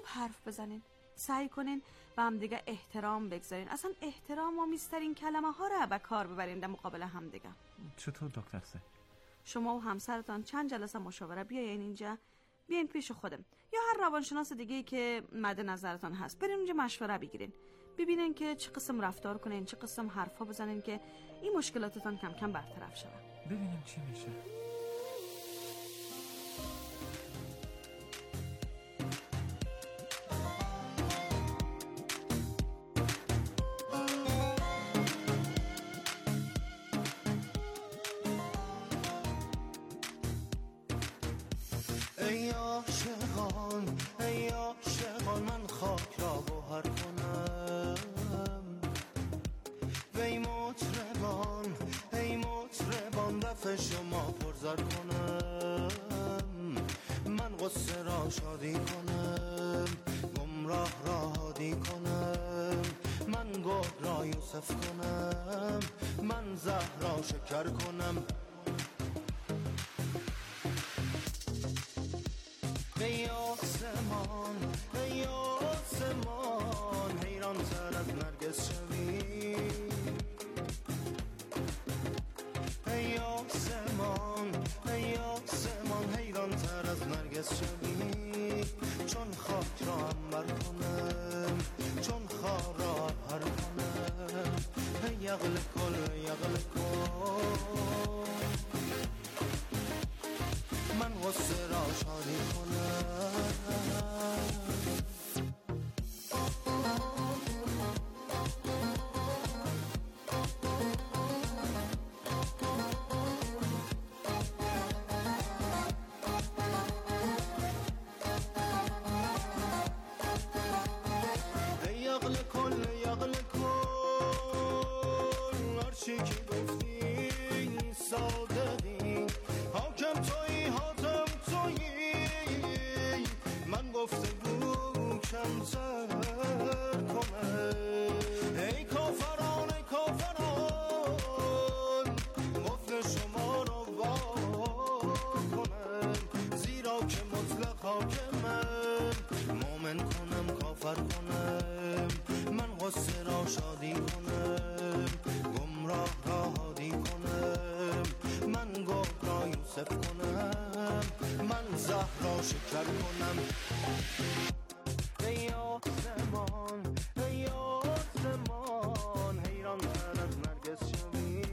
خوب حرف بزنین، سعی کنین و هم دیگه احترام بگذارین. اصلا احترام و میسترین کلمه ها رو به کار ببرین در مقابل هم دیگه. چطور دکتر سه؟ شما و همسرتان چند جلسه مشاوره بیاین اینجا، بیاین پیش خودم یا هر روانشناس دیگه‌ای که مد نظرتان هست، برین اونجا مشوره بگیرین، ببینین که چه قسم رفتار کنین، چه قسم حرفا بزنین که این مشکلاتتان کم کم برطرف شه. ببینیم چی میشه. ای عاشقان من خاک را گوهر کنم، وی مطربان دف شما پرزر کنم، من غصه را شادی کنم، گمراه را هادی کنم، من گل را یوسف کنم، من زهر را شکر کنم. ای آسمان حیران تر از نرگس شوی، ای آسمان حیران تر از نرگس شوی، چون خاک را عنبر کنم، چون خار را هر کنم، یغل کل من غصه را شادی کنم. یغل کل هرچی که گفتی صادقی، حاکم تویی من گفته بود کمتر کنه. ای کافران گفت شما رو وا کنن، زیرا که مطلق حاکمم، مومن کنم کافر کنم، من غصه را شادی کنم، گمراه را هادی کنم، من گل را یوسف کنم، من زهر را شکر کنم. ای آسمان حیران تر از نرگس شوی،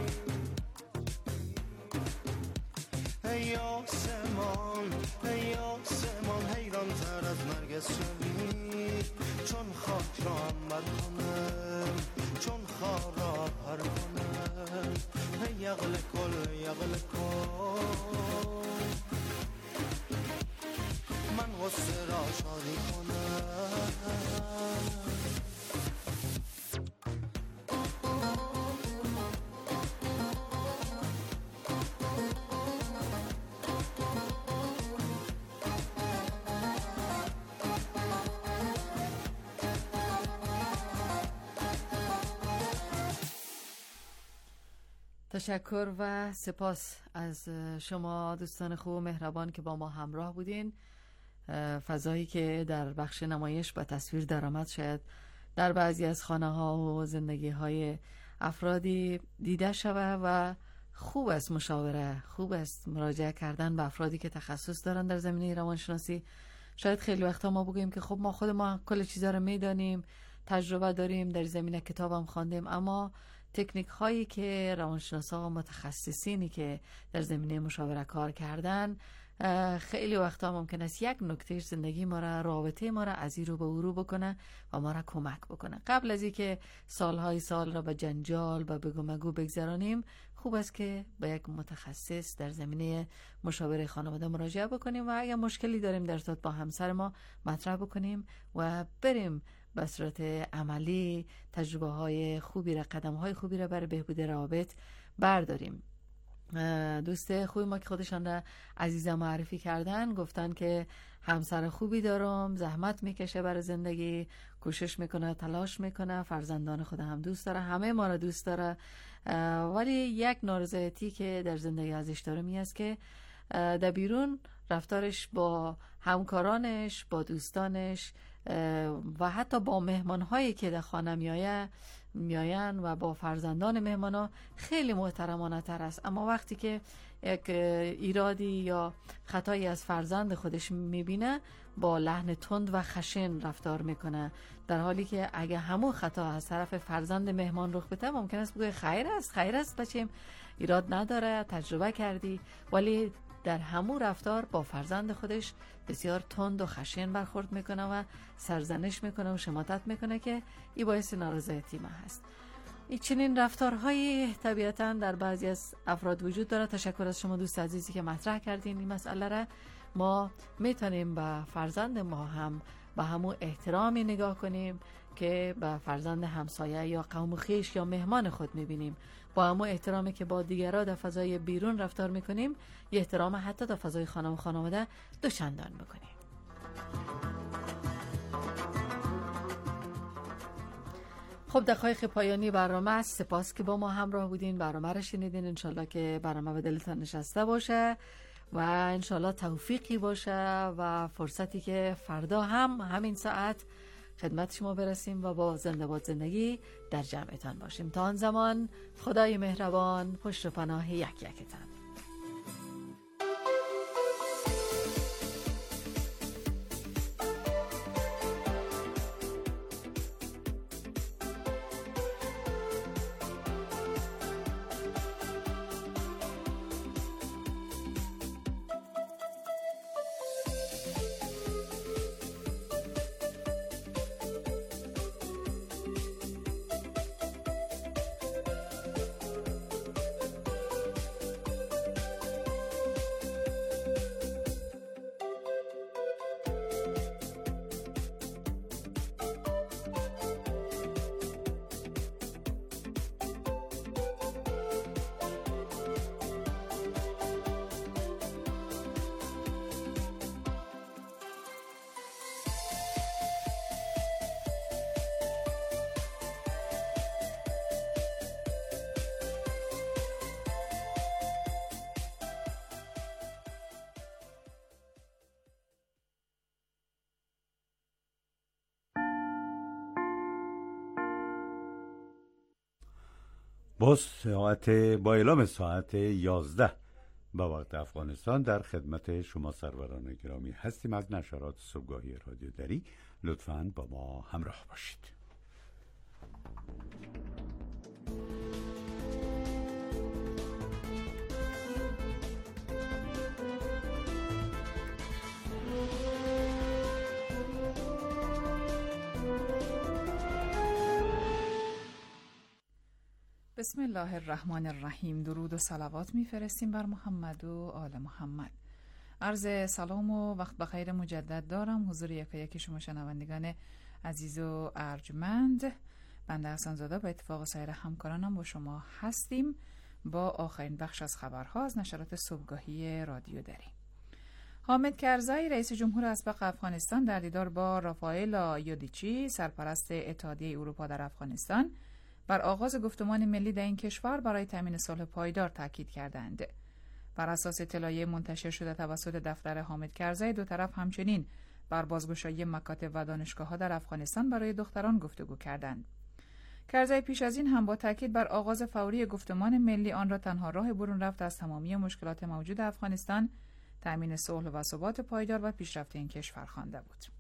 ای آسمان حیران تر از نرگس شوی، چون خاک را عنبر کنم، چون خار را هر کنم، یغل کل من غصه را شادی کنم. تشکر و سپاس از شما دوستان خوب و مهربان که با ما همراه بودین. فضایی که در بخش نمایش به تصویر درآمد شاید در بعضی از خانه ها و زندگی های افرادی دیده شود و خوب است مشاوره، خوب است مراجعه کردن به افرادی که تخصص دارن در زمینه روانشناسی. شاید خیلی وقتا ما بگیم که خب ما خود ما کل چیزا رو میدانیم، تجربه داریم، در زمینه کتابم خواندیم، اما تکنیک هایی که روانشناسا و متخصصینی که در زمینه مشاوره کار کردن خیلی وقتا ممکن است یک نکته زندگی ما را، رابطه ما را از این رو به او رو بکنه و ما را کمک بکنه. قبل از اینکه سالهای سال را به جنجال و بگو مگو بگذرانیم، خوب است که به یک متخصص در زمینه مشاوره خانواده مراجعه بکنیم و اگر مشکلی داریم در ارتباط با همسر ما مطرح بکنیم و بریم به صورت عملی تجربه های خوبی را، قدم های خوبی را برای بهبود روابط برداریم. دوست خوبی ما که خودشان را عزیزم معرفی کردن گفتن که همسر خوبی دارم، زحمت میکشه برای زندگی، کوشش میکنه، تلاش میکنه، فرزندان خود هم دوست داره، همه ما را دوست داره، ولی یک نارضایتی که در زندگی ازش داره می است که در بیرون رفتارش با همکارانش، با دوستانش و حتی با مهمان‌هایی که در خانه میاین و با فرزندان مهمانا خیلی محترمانه تر است. اما وقتی که یک ایرادی یا خطایی از فرزند خودش میبینه با لحن تند و خشن رفتار میکنه، در حالی که اگه همون خطا از طرف فرزند مهمان رخ بده ممکن است بگه خیر است بچیم، ایراد نداره، تجربه کردی. ولی در همون رفتار با فرزند خودش بسیار تند و خشن برخورد میکنه و سرزنش میکنه و شماتت میکنه که این باعث نارضایتی ما هست. این چنین رفتارهایی طبیعتاً در بعضی از افراد وجود داره. تشکر از شما دوست عزیزی که مطرح کردین این مسئله را. ما میتونیم به فرزند ما هم به همون احترامی نگاه کنیم که به فرزند همسایه یا قوم خویش یا مهمان خود میبینیم. با همون احترامی که با دیگران در فضای بیرون رفتار میکنیم، یه احترام حتی در فضای خانه و خانواده دوچندان بکنیم. خب دقایق پایانی برنامه است. سپاس که با ما همراه بودین، برنامه را شنیدین. انشالله که برنامه به دلتان نشسته باشه و انشالله توفیقی باشه و فرصتی که فردا هم همین ساعت خدمت شما برسیم و با زنده باد زندگی در جمعتان باشیم. تا آن زمان خدای مهربان پشت و پناه یک یکتان. با اعلام ساعت 11 به وقت افغانستان در خدمت شما سروران گرامی هستیم از نشرات صبحگاهی رادیو دری. لطفاً با ما همراه باشید. بسم الله الرحمن الرحیم. درود و صلوات میفرستیم بر محمد و آل محمد. عرض سلام و وقت بخیر مجدد دارم حضور یکی شما شنوندگان عزیز و ارجمند. بنده حسن زاده با اتفاق سایر همکارانم با شما هستیم با آخرین بخش از خبرها از نشرات صبحگاهی رادیو دری. حامد کرزی رئیس جمهور اسبق افغانستان در دیدار با رافائل یودیچی سرپرست اتحادیه اروپا در افغانستان بر آغاز گفتمان ملی در این کشور برای تامین صلح پایدار تاکید کردند. بر اساس اطلاعیه منتشر شده توسط دفتر حامد کرزی، دو طرف همچنین بر بازگشایی مکاتب و دانشگاه‌ها در افغانستان برای دختران گفتگو کردند. کرزی پیش از این هم با تاکید بر آغاز فوری گفتمان ملی آن را تنها راه برون رفت از تمامی مشکلات موجود افغانستان، تامین صلح و ثبات پایدار و پیشرفت این کشور خوانده بود.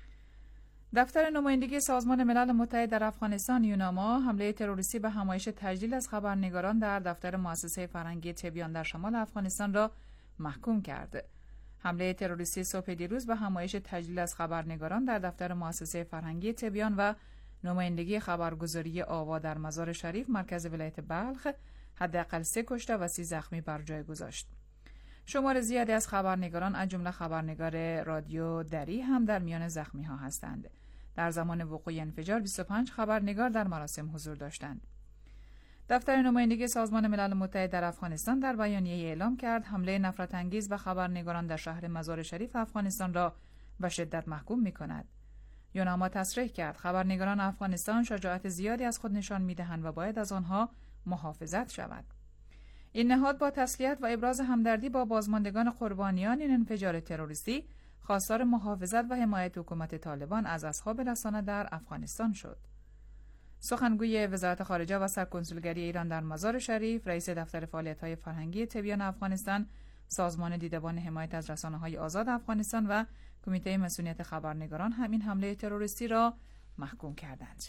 دفتر نمایندگی سازمان ملل متحد در افغانستان یوناما حمله تروریستی به همایش تجلیل از خبرنگاران در دفتر مؤسسه فرهنگی تبیان در شمال افغانستان را محکوم کرد. حمله تروریستی صبح دیروز به همایش تجلیل از خبرنگاران در دفتر مؤسسه فرهنگی تبیان و نمایندگی خبرگزاری آوا در مزار شریف مرکز ولایت بلخ حداقل 3 کشته و 30 زخمی بر جای گذاشت. شمار زیادی از خبرنگاران از جمله خبرنگار رادیو دری هم در میان زخمی ها هستند. در زمان وقوع انفجار 25 خبرنگار در مراسم حضور داشتند. دفتر نمایندگی سازمان ملل متحد در افغانستان در بیانیه اعلام کرد حمله نفرت انگیز به خبرنگاران در شهر مزار شریف افغانستان را به شدت محکوم می‌کند. یوناما تصریح کرد خبرنگاران افغانستان شجاعت زیادی از خود نشان می‌دهند و باید از آنها محافظت شود. این نهاد با تسلیت و ابراز همدردی با بازماندگان قربانیان این انفجار تروریستی خواستار محافظت و حمایت حکومت طالبان از اصحاب رسانه در افغانستان شد. سخنگوی وزارت خارجه و سرکنسولگری ایران در مزار شریف، رئیس دفتر فعالیت‌های فرهنگی تبیان افغانستان، سازمان دیدبان حمایت از رسانه‌های آزاد افغانستان و کمیته مسئولیت خبرنگاران همین حمله تروریستی را محکوم کردند.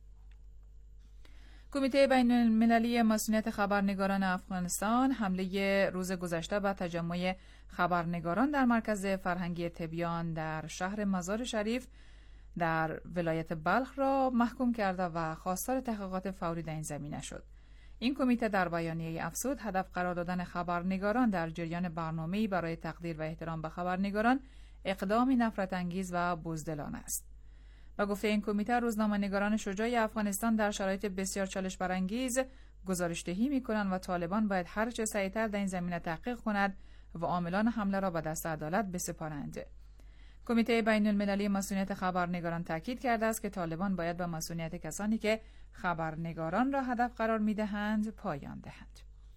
کمیته بین‌المللی مسئولیت خبرنگاران افغانستان حمله روز گذشته به تجمع خبرنگاران در مرکز فرهنگی تبیان در شهر مزار شریف در ولایت بلخ را محکوم کرده و خواستار تحقیقات فوری در این زمینه شد. این کمیته در بیانیه افزود هدف قرار دادن خبرنگاران در جریان برنامه‌ای برای تقدیر و احترام به خبرنگاران اقدامی نفرت انگیز و بزدلانه است. و گفته این کمیته روزنامه‌نگاران شجاع افغانستان در شرایط بسیار چالش برانگیز گزارش‌دهی می‌کنند و طالبان باید هر چه سریعتر در این زمینه تحقیق کند و عاملان حمله را به دست عدالت بسپارند. کمیته بین‌المللی مسئولیت خبرنگاران تاکید کرده است که طالبان باید به مسئولیت کسانی که خبرنگاران را هدف قرار می‌دهند پایان دهند.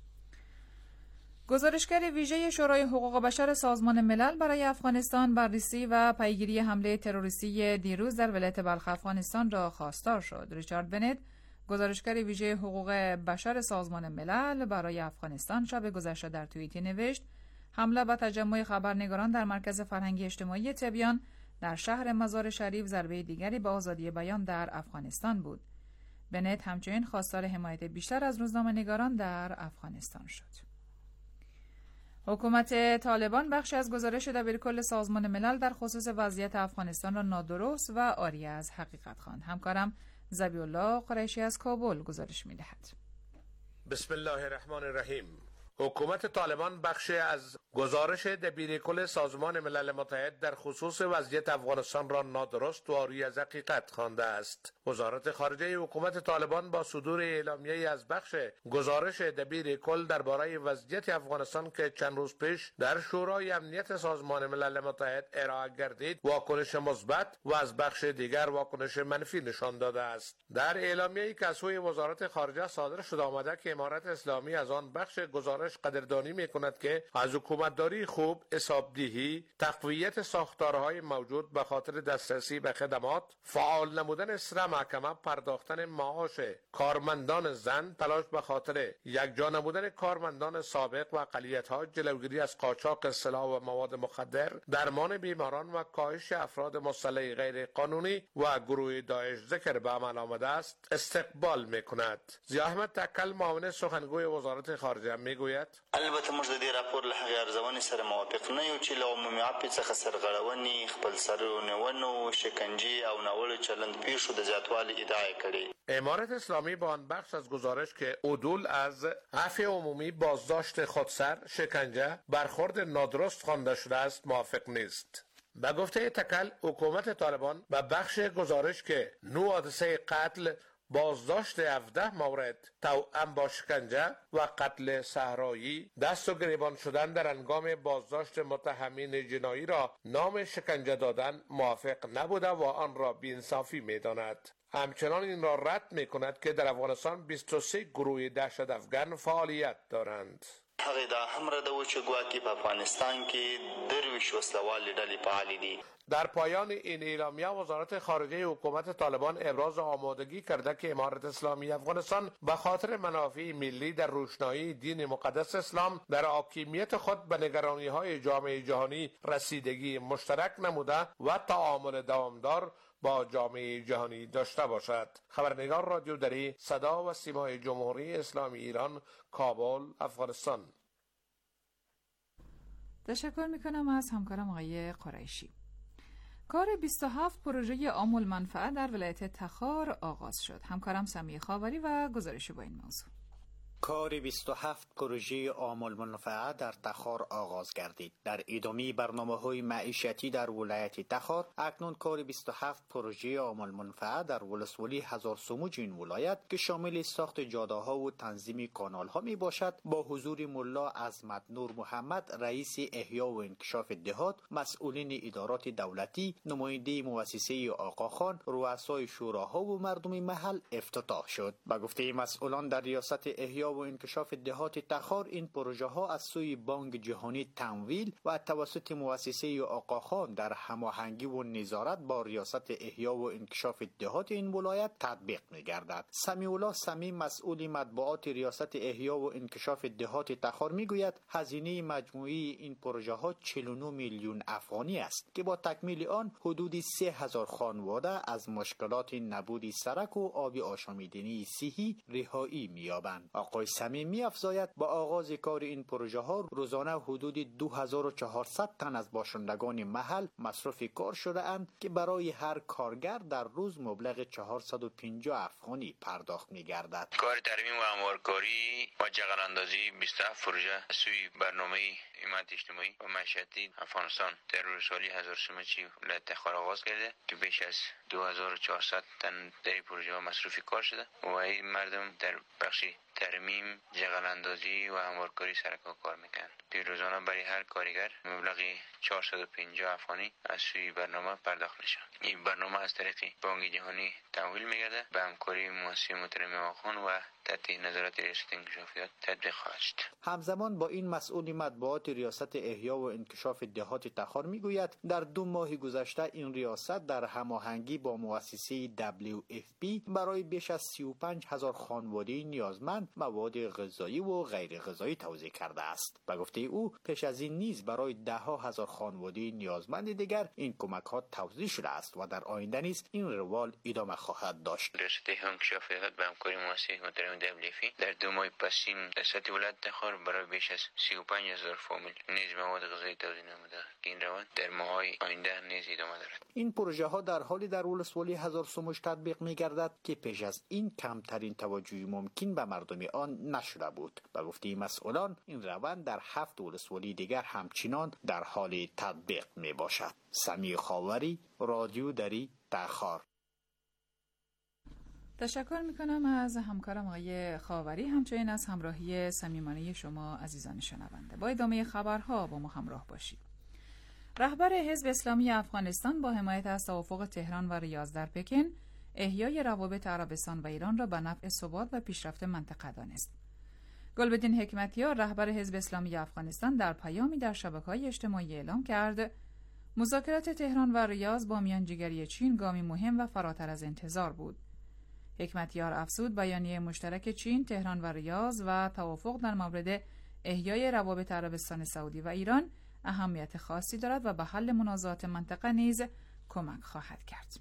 گزارشگر ویژه شورای حقوق بشر سازمان ملل برای افغانستان بررسی و پیگیری حمله تروریستی دیروز در ولایت بلخ افغانستان را خواستار شد. ریچارد بنت، گزارشگر ویژه حقوق بشر سازمان ملل برای افغانستان، شب گذشته در توییتی نوشت: حمله به تجمع خبرنگاران در مرکز فرهنگی اجتماعی تبیان در شهر مزار شریف ضربه دیگری به آزادی بیان در افغانستان بود. بنت همچنین خواستار حمایت بیشتر از روزنامه‌نگاران در افغانستان شد. حکومت طالبان بخشی از گزارش دبیرکل سازمان ملل در خصوص وضعیت افغانستان را نادرست و عاری از حقیقت خواند. همکارم ذبیح الله قریشی از کابل گزارش می‌دهد. بسم الله الرحمن الرحیم. حکومت طالبان بخشی از گزارش دبیرکل سازمان ملل متحد در خصوص وضعیت افغانستان را نادرست و عاری از حقیقت خوانده است. وزارت خارجه حکومت طالبان با صدور اعلامیه‌ای از بخش گزارش دبیرکل درباره وضعیت افغانستان که چند روز پیش در شورای امنیت سازمان ملل متحد ارائه گردید، واکنش مثبت و از بخش دیگر واکنش منفی نشان داده است. در اعلامیه‌ای که از سوی وزارت خارجه صادر شده آمده که امارت اسلامی از آن بخش گزارش قدردانی می‌کند که از حکومتداری خوب، حسابدهی، تقویت ساختارهای موجود به خاطر دسترسی به خدمات، فعال نمودن سر محکمه، پرداختن معاش کارمندان زن، تلاش به خاطر یکجا نمودن کارمندان سابق و اقلیت‌ها، جلوگیری از قاچاق سلاح و مواد مخدر، درمان بیماران و کاهش افراد مسلح غیر قانونی و گروه داعش ذکر به عمل آمده است، استقبال می‌کند. ضیاء احمد تکل، معاون سخنگوی وزارت خارجه می‌گوید: البته موږ د دې راپور له هغې ارزونې سره موافق نه یو چې له عمومي عفو څخه سرغړونې، خپل سرنیونو، شکنجې او ناوړه چلند پیښو د زیاتوالي ادعا کړې. امارت اسلامی با آن بخش از گزارش که عدول از عفو عمومی، بازداشت خودسر، شکنجه، برخورد نادرست خوانده شده است موافق نیست. به گفته تکل، حکومت طالبان به بخش گزارش که 9 حادثه قتل، بازداشت 17 مورد توأم با شکنجه و قتل صحرایی، دست و گریبان شدن در هنگام بازداشت متهمین جنایی را نام شکنجه دادن موافق نبوده و آن را بی‌انصافی می‌داند. همچنان این را رد می‌کند که در افغانستان 23 گروه دهشت افغان فعالیت دارند. هغه دا هم ردو چې ګواکې په افغانستان کې 23 وسلوالې ډلې فعالې دي. در پایان این اعلامیه وزارت خارجه حکومت طالبان ابراز آمادگی کرده که امارت اسلامی افغانستان به خاطر منافع ملی در روشنایی دین مقدس اسلام در حاکمیت خود به نگرانی‌های جامعه جهانی رسیدگی مشترک نموده و تعامل دوامدار با جامعه جهانی داشته باشد. خبرنگار رادیو دری، صدا و سیمای جمهوری اسلامی ایران، کابل، افغانستان. تشکر میکنم از همکارم آقای قریشی. کار 27 پروژه عام المنفعه در ولایت تخار آغاز شد. همکارم سمیه خاوری و گزارش با این موضوع. کار 27 پروژه عام المنفعه در تخار آغاز گردید. در ادامه برنامه‌های معیشتی در ولایت تخار، اکنون کار 27 پروژه عام المنفعه در ولسوالی هزار سموج این ولایت که شامل ساخت جاده‌ها و تنظیم کانال‌ها میباشد، با حضور ملا عظمت نور محمد، رئیس احیا و انکشاف دهات، مسئولین ادارات دولتی، نماینده مؤسسه آقاخان، رؤسای شوراها و مردم محل افتتاح شد. با گفته مسئولان، در ریاست احیا و انکشاف دهات تخار این پروژه ها از سوی بانک جهانی تمویل و توسط مؤسسه آقاخان در هماهنگی و نظارت با ریاست احیا و انکشاف دهات این ولایت تطبیق می‌گردد. سمیع الله سمی مسئول مطبوعات ریاست احیا و انکشاف دهات تخار میگوید هزینه مجموعی این پروژه ها 49 میلیون افغانی است که با تکمیل آن حدود 3000 خانواده از مشکلات نبود سرک و آب آشامیدنی صحی رهایی می‌یابند. آقای سمی می‌افزاید با آغاز کار این پروژه ها روزانه حدود 2400 تن از باشندگان محل مصروف کار شده اند که برای هر کارگر در روز مبلغ 450 افغانی پرداخت می‌گردد. کار ترمیم و هموارکاری و جغل اندازی 27 پروژه سوی برنامه حمایت اجتماعی و معیشتی افغانستان در سالی 1300 ولایت تخار آغاز کرده که بیش از 2400 تن در این پروژه مصروف کار شده و این مردم در بخش ترمیم، جغل اندازی و هموارکاری سرکار کار میکنند که روزانه برای هر کارگر مبلغ 450 افغانی از سوی برنامه پرداخت میشه. این برنامه از طریق بانک جهانی تمویل میگرده به همکاری مؤسسه محترم آقاخان و تحت نظارت ریاست انکشافات تطبیق خواهد شد. همزمان با این مسئول مطبوعات ریاست احیا و انکشاف دهات تخار میگوید در 2 ماه گذشته این ریاست در هماهنگی با مؤسسه WFP برای بیش از 35000 خانواده نیازمند مواد غذایی و غیر غذایی توزیع کرده است. به گفته او پیش از این نیز برای 10,000 خانواده نیازمند دیگر این کمک ها توزیع شده است و در آینده نیز این روال ادامه خواهد داشت. ریاست انکشافات به همکاری مؤسسه محترم WFP در 2 ماه پسین در سطح ولایت تخار برای بیش از 35000 فامیل نیز مواد غذایی توزیع نموده که این روند در ماه‌های آینده نیز ادامه دارد. این پروژه ها در حالی در ولسوالی هزار سموش تطبیق می‌گردد که پیش از این کمترین توجهی ممکن به مردم آن نشده بود. به گفته مسئولان این روند در 7 ولسوالی دیگر همچنان در حال تطبیق میباشد. سمیع خاوری، رادیو دری، تخار. تشکر میکنم از همکارم آقای خاوری، همچنین از همراهی صمیمانه شما عزیزان شنونده. با ادامه خبرها با ما همراه باشید. رهبر حزب اسلامی افغانستان با حمایت از توافق تهران و ریاض در پکن احیای روابط عربستان و ایران را به نفع ثبات و پیشرفت منطقه دانست. گلبدین حکمتیار رهبر حزب اسلامی افغانستان در پیامی در شبکه‌های اجتماعی اعلام کرد مذاکرات تهران و ریاض با میانجیگری چین گامی مهم و فراتر از انتظار بود. حکمتیار افزود بیانیه مشترک چین، تهران و ریاض و توافق در مورد احیای روابط عربستان سعودی و ایران اهمیت خاصی دارد و به حل منازعات منطقه نیز کمک خواهد کرد.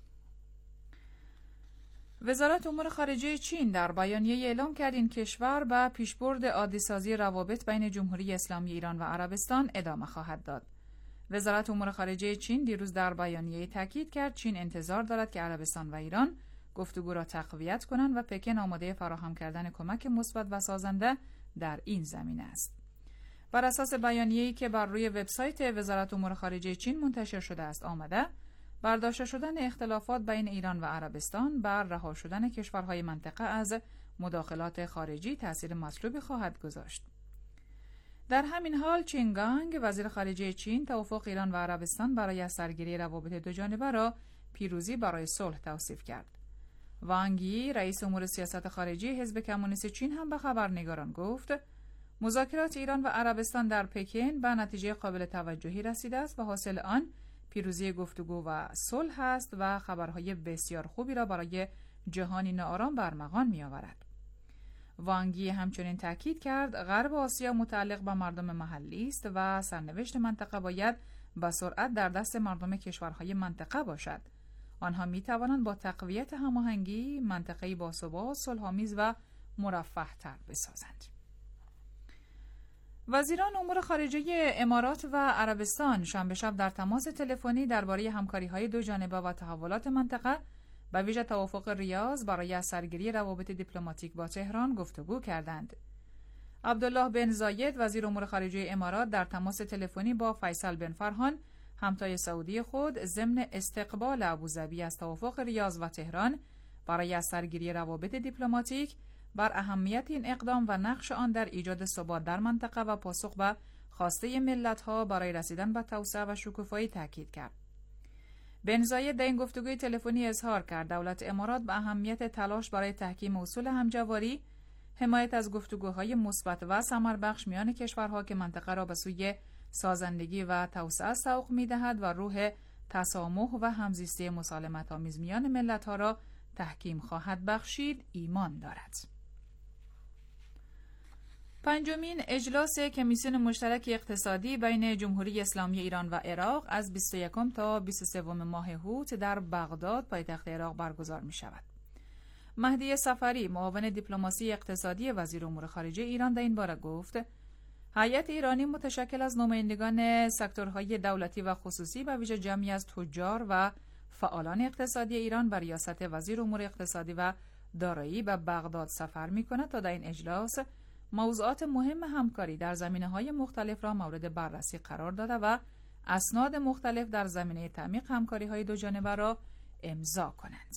وزارت امور خارجه چین در بیانیه اعلام کرد این کشور به پیشبرد عادی‌سازی روابط بین جمهوری اسلامی ایران و عربستان ادامه خواهد داد. وزارت امور خارجه چین دیروز در بیانیه تاکید کرد چین انتظار دارد که عربستان و ایران گفتگو را تقویت کنند و پکن آماده فراهم کردن کمک مثبت و سازنده در این زمینه است. بر اساس بیانیه‌ای که بر روی وبسایت وزارت امور خارجه چین منتشر شده است آمده، برداشته شدن اختلافات بین ایران و عربستان بر رها شدن کشورهای منطقه از مداخلات خارجی تأثیر مطلوبی خواهد گذاشت. در همین حال چینگانگ وزیر خارجه چین توافق ایران و عربستان برای سرگیری روابط دوجانبه را پیروزی برای صلح توصیف کرد. وانگ یی رئیس امور سیاست خارجی حزب کمونیست چین هم به خبرنگاران گفت مذاکرات ایران و عربستان در پکن به نتیجه قابل توجهی رسیده است و حاصل آن پیروزی گفتگو و صلح است و خبرهای بسیار خوبی را برای جهانی ناآرام برمغان می‌آورد. وانگ یی همچنین تاکید کرد غرب آسیا متعلق به مردم محلی است و سرنوشت منطقه باید با سرعت در دست مردم کشورهای منطقه باشد. آنها می توانند با تقویت هماهنگی منطقه‌ای باثبات، صلح‌آمیز و مرفه‌تر بسازند. وزیران امور خارجه امارات و عربستان شنبه شب در تماس تلفنی درباره همکاری‌های دو جانبه و تحولات منطقه به ویژه توافق ریاض برای سرگیری روابط دیپلماتیک با تهران گفتگو کردند. عبدالله بن زاید وزیر امور خارجه امارات در تماس تلفنی با فیصل بن فرحان همتای سعودی خود ضمن استقبال ابوظبی از توافق ریاض و تهران برای سرگیری روابط دیپلماتیک بر اهمیت این اقدام و نقش آن در ایجاد ثبات در منطقه و پاسخ به خواسته ملت‌ها برای رسیدن به توسعه و شکوفایی تاکید کرد. بن زاید در این گفتگوی تلفنی اظهار کرد دولت امارات به اهمیت تلاش برای تحکیم اصول همجواری، حمایت از گفتگوهای مثبت و ثمربخش میان کشورها که منطقه را به سوی سازندگی و توسعه سوق می‌دهد و روح تسامح و همزیستی مسالمت‌آمیز میان ملت‌ها را تحکیم خواهد بخشید ایمان دارد. پنجمین اجلاس کمیسیون مشترک اقتصادی بین جمهوری اسلامی ایران و عراق از 21 تا 23 ماه هوت در بغداد پایتخت عراق برگزار می شود. مهدی صفری معاون دیپلماسی اقتصادی وزیر امور خارجه ایران در این باره گفت هیئت ایرانی متشکل از نمایندگان سکتورهای دولتی و خصوصی و ویژه جمعی از تجار و فعالان اقتصادی ایران بر ریاست وزیر امور اقتصادی و دارایی به بغداد سفر می کند تا در این اجلاس موضوعات مهم همکاری در زمینه‌های مختلف را مورد بررسی قرار داده و اسناد مختلف در زمینه تعمیق همکاری‌های دوجانبه را امضا کنند.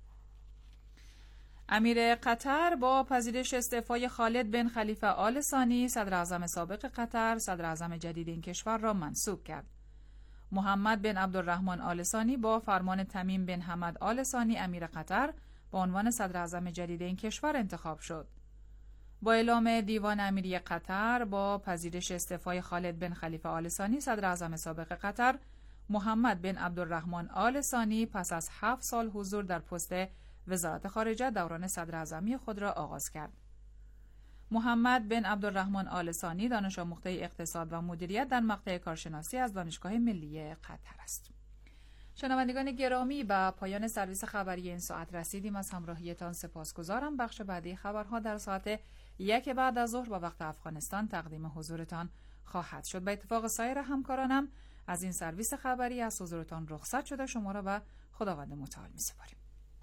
امیر قطر با پذیرش استعفای خالد بن خلیفه آل ثانی صدر اعظم سابق قطر صدر اعظم جدید این کشور را منصوب کرد. محمد بن عبدالرحمن آل ثانی با فرمان تمیم بن حمد آل ثانی امیر قطر به عنوان صدر اعظم جدید این کشور انتخاب شد. با اعلام دیوان امیری قطر با پذیرش استعفای خالد بن خلیفه آل ثانی صدر اعظم سابق قطر، محمد بن عبدالرحمن آل ثانی پس از 7 سال حضور در پست وزارت خارجه دوران صدر اعظمی خود را آغاز کرد. محمد بن عبدالرحمن آل ثانی دانش آموخته اقتصاد و مدیریت در مقطع کارشناسی از دانشگاه ملی قطر است. شنوندگان گرامی، به پایان سرویس خبری این ساعت رسیدیم. از همراهیتان سپاسگزارم. بخش بعدی خبرها در ساعت 1 بعد از ظهر با وقت افغانستان تقدیم حضورتان خواهد شد. به اتفاق سایر همکارانم از این سرویس خبری از حضورتان رخصت شده شما را به خداوند متعال می‌سپاریم.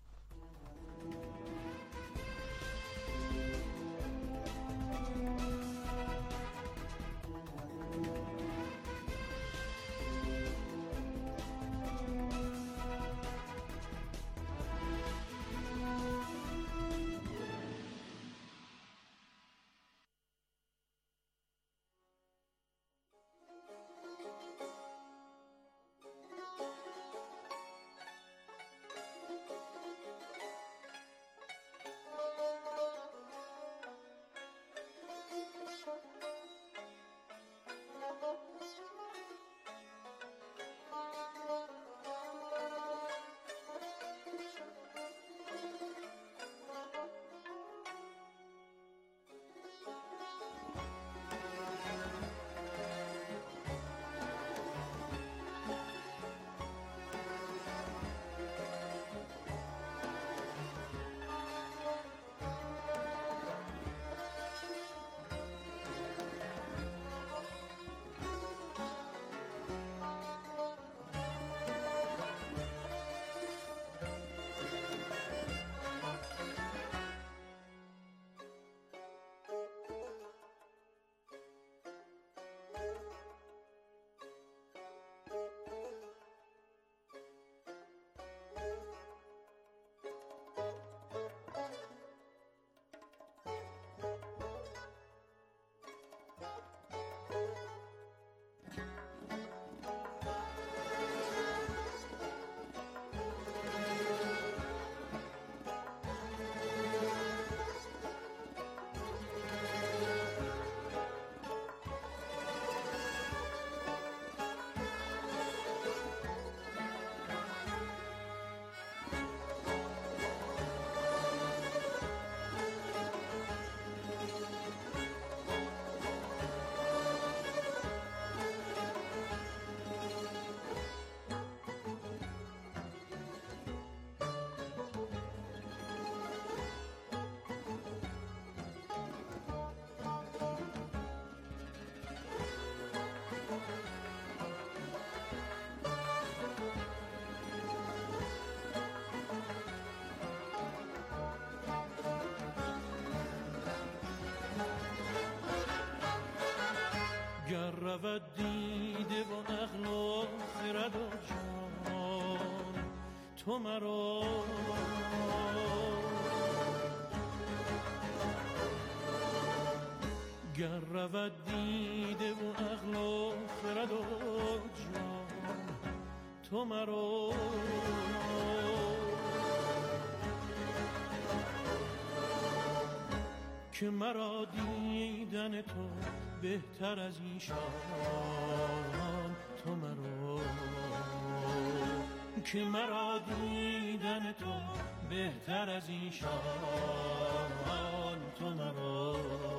گر رود دیده و عقل و خرد و جان تو مرا گر رود دیده و عقل و خرد و جان تو مرا که مرا دیدن تو بهتر از ایشان، تو مرا که مرا دیدن تو بهتر از ایشان، تو مرا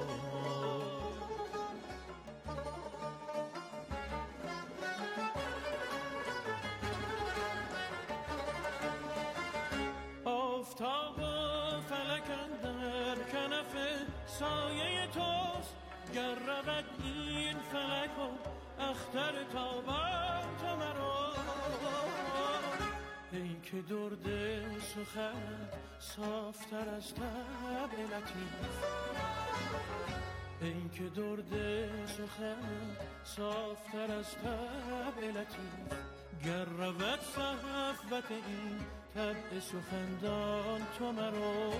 آفتاب و فلک اندر کنف سایه توست، گر رود این فلک و اختر تابان، تو مرا ای که درد سخنت صافتر از طبع لطیف، ای که درد سخنت صافتر از طبع لطیف، گر رود صحبت این طبع سخندان، تو مرا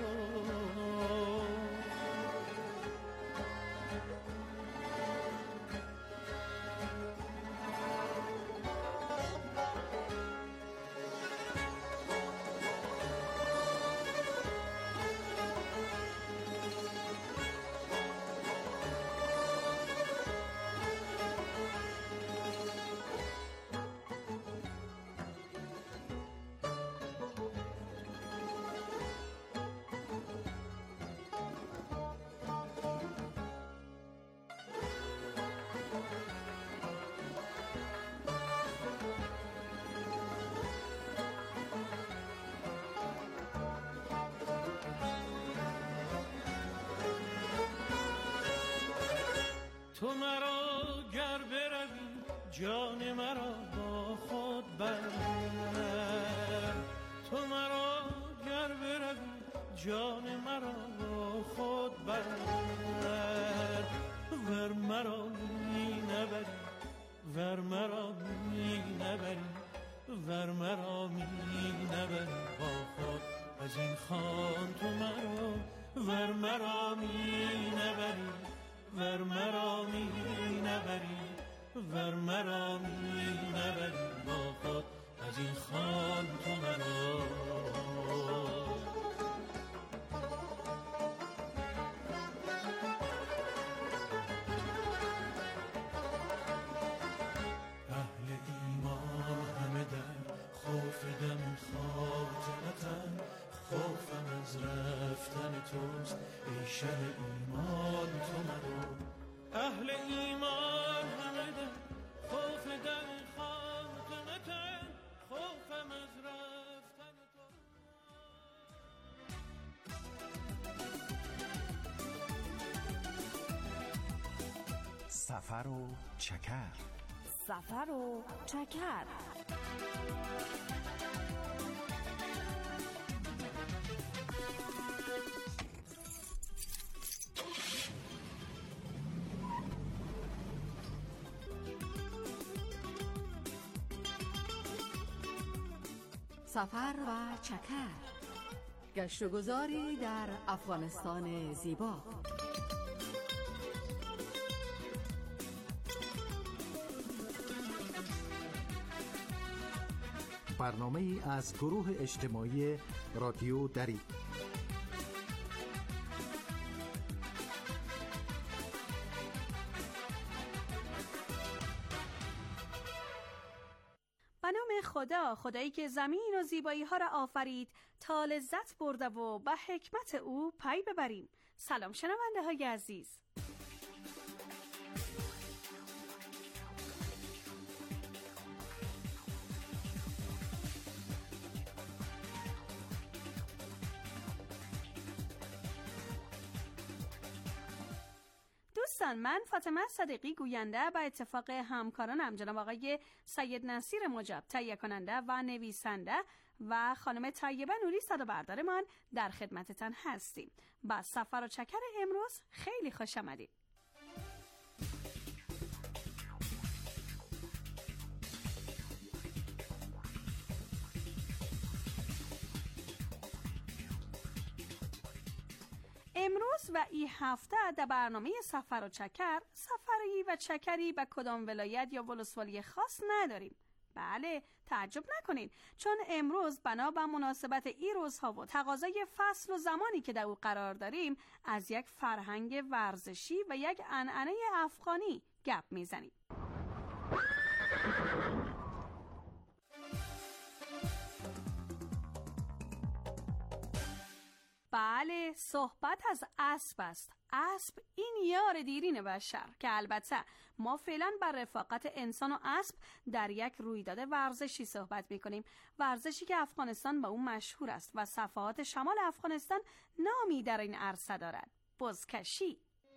تو مرا گر بروی جان مرا با خود بر، تو مرا گر بروی جان مرا با خود بر، ور مرا می نبری، ور مرا می نبری، ور مرا می نبری با خود از این خان، تو مرا ور مرا می نبری، ور مرا می نبری، ور مرا می نبری با خود از این خان، تو مرا اهل ایمان همه در خوف دم خاتمتن، خوفم از رفتن توست ای شه ایمان، تو مرا اهل ایمان همه در خوف دم خاتمتن، خوفم از رفتن تو. سفر و چکر، سفر و چکر. سفر و چکر، گشت و گذاری در افغانستان زیبا. برنامه از گروه اجتماعی رادیو دری. به نام خدا، خدایی که زمین و زیبایی ها را آفرید تا لذت برده و به حکمت او پی ببریم. سلام شنونده های عزیز. دوستان، من فاطمه صدیقی گوینده به اتفاق همکارانم جناب آقای سید نصیر مجاب تهیه کننده و نویسنده و خانم طیبه نوری صدا بردارمان در خدمتتان هستیم. با سفر و چکر امروز خیلی خوش آمدید. امروز و این هفته در برنامه سفر و چکر، سفری و چکری به کدام ولایت یا ولسوالی خاص نداریم. بله، تعجب نکنید، چون امروز بنا به مناسبت این روزها و تقاضای فصل و زمانی که در او قرار داریم از یک فرهنگ ورزشی و یک عنعنه افغانی گپ میزنیم. بله، صحبت از اسب است. اسب این یار دیرین بشر که البته ما فعلا بر رفاقت انسان و اسب در یک رویداد ورزشی صحبت می‌کنیم، ورزشی که افغانستان به اون مشهور است و صفحات شمال افغانستان نامی در این عرصه دارد: بزکشی.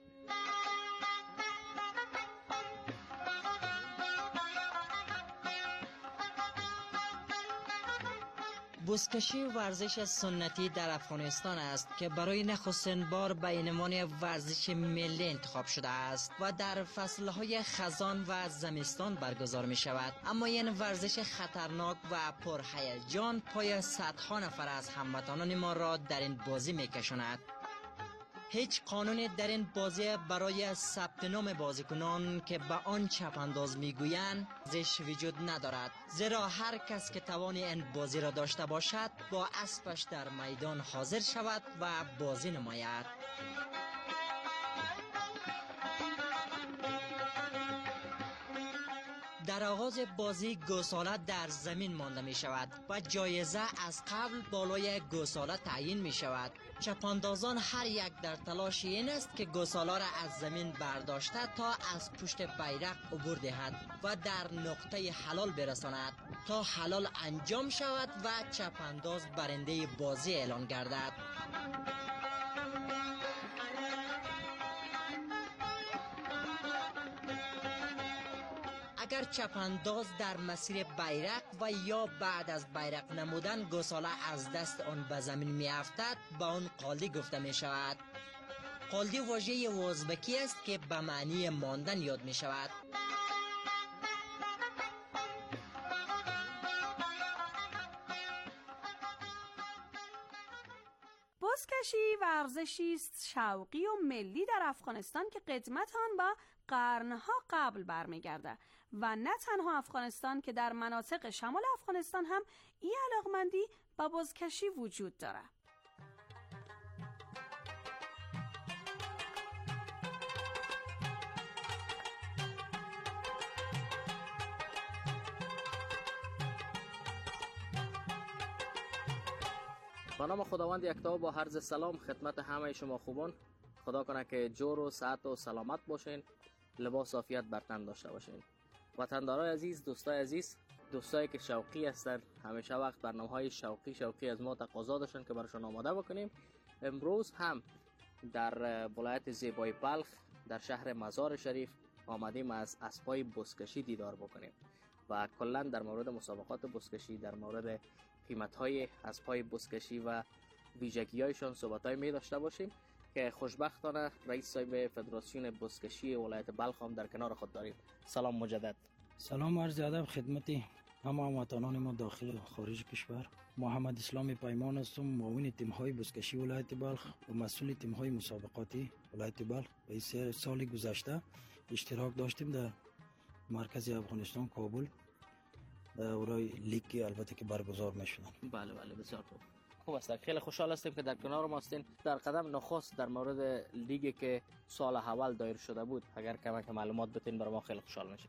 بزکشی ورزش سنتی در افغانستان است که برای نخستین بار به عنوان ورزش ملی انتخاب شده است و در فصلهای خزان و زمستان برگزار می شود. اما این ورزش خطرناک و پرهیجان پای صدها نفر از هموطنان ما را در این بازی می کشاند. هیچ قانونی در این بازی برای ثبت نام بازیکنان که به آن چپ انداز میگویند زش وجود ندارد، زیرا هر کس که توان این بازی را داشته باشد با اسبش در میدان حاضر شود و بازی نماید. در آغاز بازی گوساله در زمین مانده می شود و جایزه از قبل بالای گوساله تعیین می شود. چپاندازان هر یک در تلاش این است که گوساله را از زمین برداشته تا از پشت بیرق عبور دهد و در نقطه حلال برساند تا حلال انجام شود و چپانداز برنده بازی اعلان گردد. اگر چپانداز در مسیر بیرق و یا بعد از بیرق نمودن گوساله از دست آن به زمین می افتد به آن قالدی گفته می شود. قالدی واژه ازبکی است که به معنی ماندن یاد می شود. بزکشی ورزشی است شوقی و ملی در افغانستان که قدمت آن با قرنها قبل برمیگرده و نه تنها افغانستان که در مناطق شمال افغانستان هم این علاقمندی با بزکشی وجود داره. به نام خداوند یکتا با عرض سلام خدمت همه شما خوبان. خدا کنه که جور و صحت و سلامت باشین، لباس عافیت بر تن داشته باشین. وطندارای عزیز، دوستای عزیز، دوستایی که شوقی هستن، همیشه وقت برنامه‌های شوقی از ما تقاضا داشتن که براشون آماده بکنیم. امروز هم در ولایت زیبای بلخ در شهر مزار شریف آمدیم از اسبای بزکشی دیدار بکنیم و کلا در مورد مسابقات بزکشی، در مورد قیمت‌های اسبای بزکشی و ویژگی‌هایشان صحبت‌های می داشته باشیم که خوشبختانه رئیس صاحب فدراسیون بزکشی ولایت بلخ هم در کنار خود داریم. سلام مجدد. سلام عرض ادب خدمت همه هموطنان ما داخل و خارج کشور. محمد اسلام پیمان هستم، معاون تیم‌های بزکشی ولایت بلخ و مسئول تیم‌های مسابقاتی ولایت بلخ. به 3 سال گذشته اشتراک داشتیم در مرکز افغانستان کابل برای لیگ البته که برگزار می‌شدن. بله بسیار خوب است. خیلی خوشحال هستیم که در کنار ما هستین. در قدم نخست در مورد لیگی که سال اول دایر شده بود اگر کمک معلومات بتین برای ما خیلی خوشحال میشیم.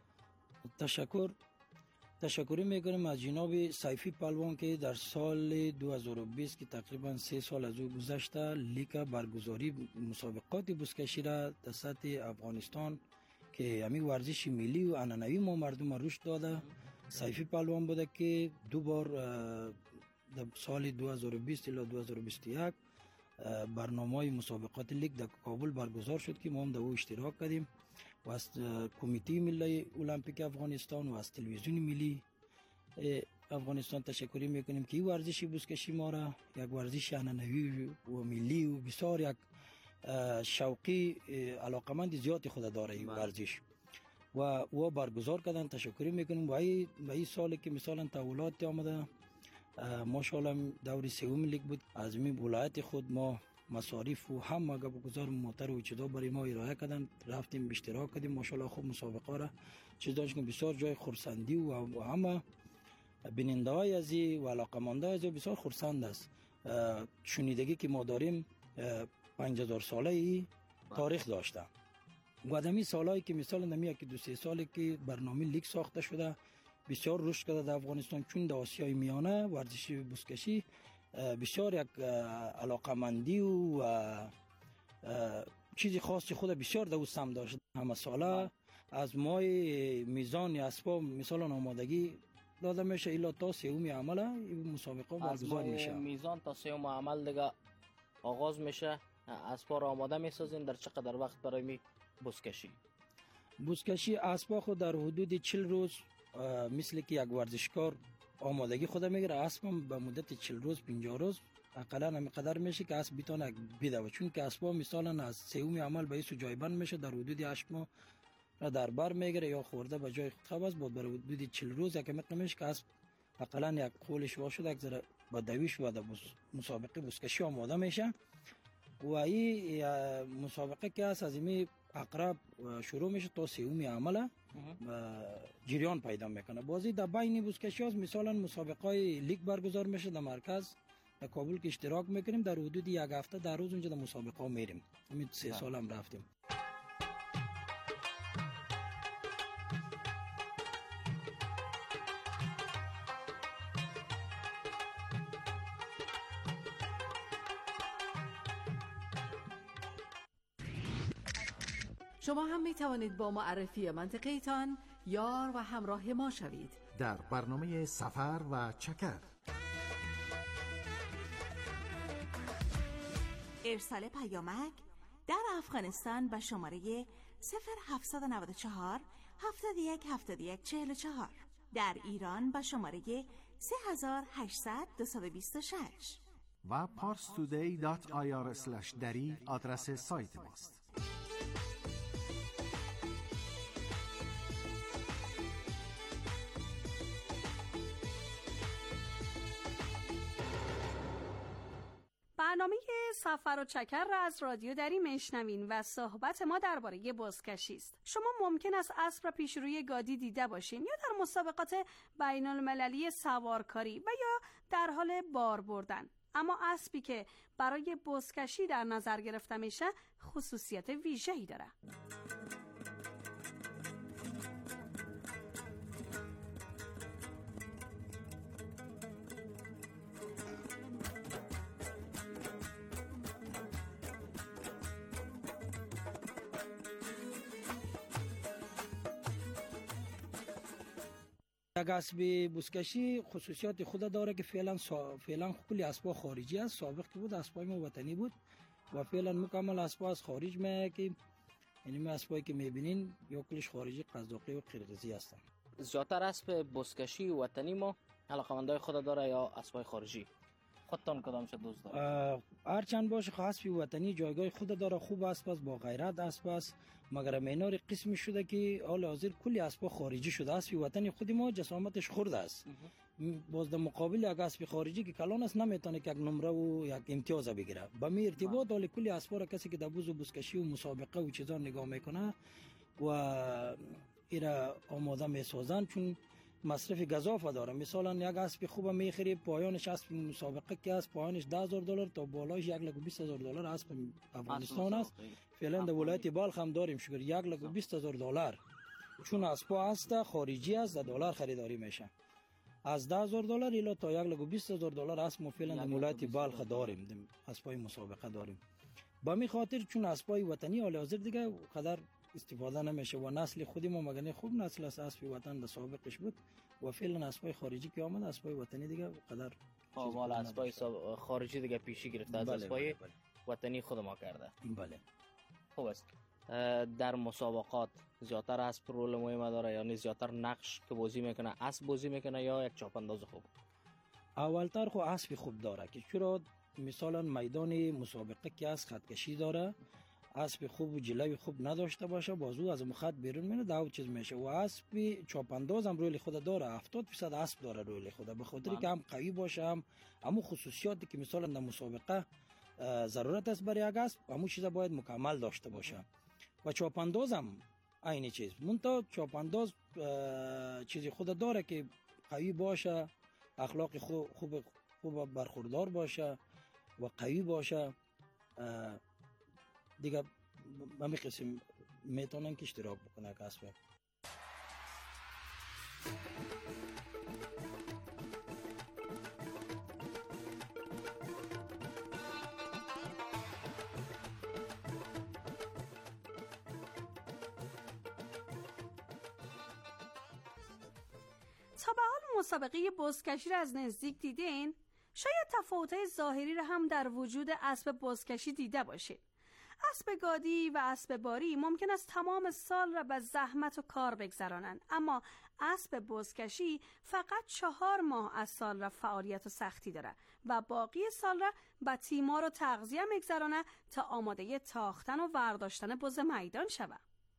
تشکر میکنیم از جناب سیفی پهلوان که در سال 2020 که تقریبا 3 سال از او گذشته لیگ برگزاری مسابقات بزکشی را در سطح افغانستان که همین ورزش ملی و عنعنوی ما مردم روش داده. سیفی پهلوان بوده که 2 بار در سال 2020 الی 2021 برنامه مسابقات لیگ در کابل برگزار شد که ما هم در او اشتراک کردیم و از کمیته ملی المپیک افغانستان و از تلویزیون ملی افغانستان تشکر میکنیم که این ورزش بزکشی ما را یک ورزش عنعنوی و ملی و بسیار یک شوقی علاقمند زیاد خود داره این ورزش و برگزار کردن. تشکر میکنیم. و این سالی که مثلا تحولات آمده ماشاءالله دور 3 لیگ بود. از می ولایت خود ما مصارف و همه گذار موتر و چیزا برای ما ارائه کردن. رفتیم اشتراک کردیم ماشاءالله خوب مسابقه را چیز داشت که بسیار جای خرسندی و همه بیننده های ازی و علاقمنده ازی بسیار خرسند است. شنیدگی که ما داریم 5000 ساله ای تاریخ داشته و دمی سالایی که مثلا نمی یکی دو سه سالی که برنامه لیگ ساخته شده بسیار رشد کرده در افغانستان، چون در آسیای میانه ورزش بزکشی بسیار یک علاقمندی و چیزی خاصی خود بسیار در او سم داشت. همه ساله از مای میزان اسباب مثلا آمادگی داده میشه الا تا سوم عمل مسابقه برگزار میشه. میزان تا سوم عمل دیگه آغاز میشه. اسبا را آماده میسازین در چقدر وقت برای می بزکشی اسبا خود در حدود 40 روز مثل که یک ورزشکار آمادگی خود میگیره. اسب به مدت 40 روز 50 روز اقلا همینقدر میشه که اسب بتونه بدوه، چون که اسبا مثلا از سوم عمل به ایسو جایبند میشه در حدود 8 ماه در بر میگیره یا خورده به جای خود خواست بود. بر حدود 40 روز یک میشه که اسب اقلا یک قولش واشه یک ذره با دویش و مسابقه بزکشی آماده میشه. و این مسابقه که از این اقرب شروع میشه تا سوم عمل جریان پیدا میکنه. بازی در بین بزکشی هست مثلا مسابقه های لیگ برگزار میشه در مرکز در کابل که اشتراک میکنیم. در حدود یک هفته در روز اونجا در مسابقه ها میریم. همین 3 سال هم رفتیم. شما هم می توانید با معرفی منطقه‌تان یار و همراه ما شوید در برنامه سفر و چکر. ارسال پیامک در افغانستان به شماره 0794 71 71 44، در ایران به شماره 3800 226 و parstoday.ir/dari آدرس سایت ماست. برنامه سفر و چکر را از رادیو دری میشنوین و صحبت ما درباره بزکشی است. شما ممکن است اسب را پیش روی گادی دیده باشین یا در مسابقات بین المللی سوارکاری و یا در حال بار بردن، اما اسبی که برای بزکشی در نظر گرفته میشه خصوصیت ویژه‌ای داره. یک اسب بزکشی خصوصیات خود داره که فعلا کلی اسبا خارجی است. سابق که بود اسبای ما وطنی بود و فعلا مکمل اسبا از خارج میاد که یعنی اسبایی که میبینین یا کلش خارجی قزاقی و قرقیزی هستن. زیادتر اسب بزکشی وطنی ما علاقمندای خود داره یا اسبای خارجی؟ خودتان کدام شد دوست داره؟ هر چند باشه اسب وطنی جایگاه خود داره، خوب اسب است، با غیرت اسب است، مگر مینار قسمی شده که حال حاضر کلی اسب خارجی شده. اسب وطنی خود ما جسامتش خرد است. باز در مقابل یک اسب خارجی که کلان است نمیتونه که یک نمره و یک امتیاز بگیره. با می ارتباط حال کلی اسب را کسی که در بزکشی و مسابقه و چیزا نگاه میکنه و ایرا آماده میسازن، چون مصرف گزافه داره. مثلا یک اسب خوب میخری پایانش اسب مسابقه که است پایانش $10,000 تا بالایش $120,000 اسب افغانستان است. فعلا در ولایت بلخ هم داریم شکر $120,000، چون اسب است خارجی است در دلار خریداری میشه. از $10,000 الی تا $120,000 اسب ما فعلا در ولایت بلخ داریم، اسبای مسابقه داریم. با می خاطر چون اسبای وطنی حال حاضر دیگه قدر استفاده نمیشه و نسل خودی ما مگه خوب نسل از اسب وطن در سابقش بود و فعلا اسبای خارجی که آمد اسبای وطنی دیگه قدر والا اسبای خارجی دیگه پیشی گرفته از اسبای وطنی خود ما کرده. بله خوب است. در مسابقات زیادتر اسب رول مهم داره یا زیادتر نقش که بازی میکنه اسب بازی میکنه یا یک چاپانداز خوب؟ اولتر خو اسب خوب داره که چرا مثلا میدان مسابقه که از خطکشی داره، اسب خوب و جلوی خوب نداشته باشه بازو از خط بیرون میره داو چیز میشه. و اسب چاپانداز هم روی خود داره، 70% اسب داره روی خود، به خاطر که هم قوی باشه هم خصوصیاتی که مثلا در مسابقه ضرورت است برای یک اسب همون چیزا باید مکمل داشته باشه. و چاپانداز هم عین چیز، منتها چاپانداز چیزی خود داره که قوی باشه، اخلاق خوب برخوردار باشه و قوی باشه، دیگه به می قسم میتونن که اشتراک بکنه که اسب. تا به حال مسابقه بزکشی را از نزدیک دیدین؟ شاید تفاوت‌های ظاهری را هم در وجود اسب بزکشی دیده باشید. اسب گادی و اسب باری ممکن است تمام سال را به زحمت و کار بگذرانند، اما اسب بزکشی فقط 4 ماه از سال را فعالیت و سختی دارد و باقی سال را به تیمار و تغذیه می‌گذراند تا آماده تاختن و ورداشتن بز میدان شود.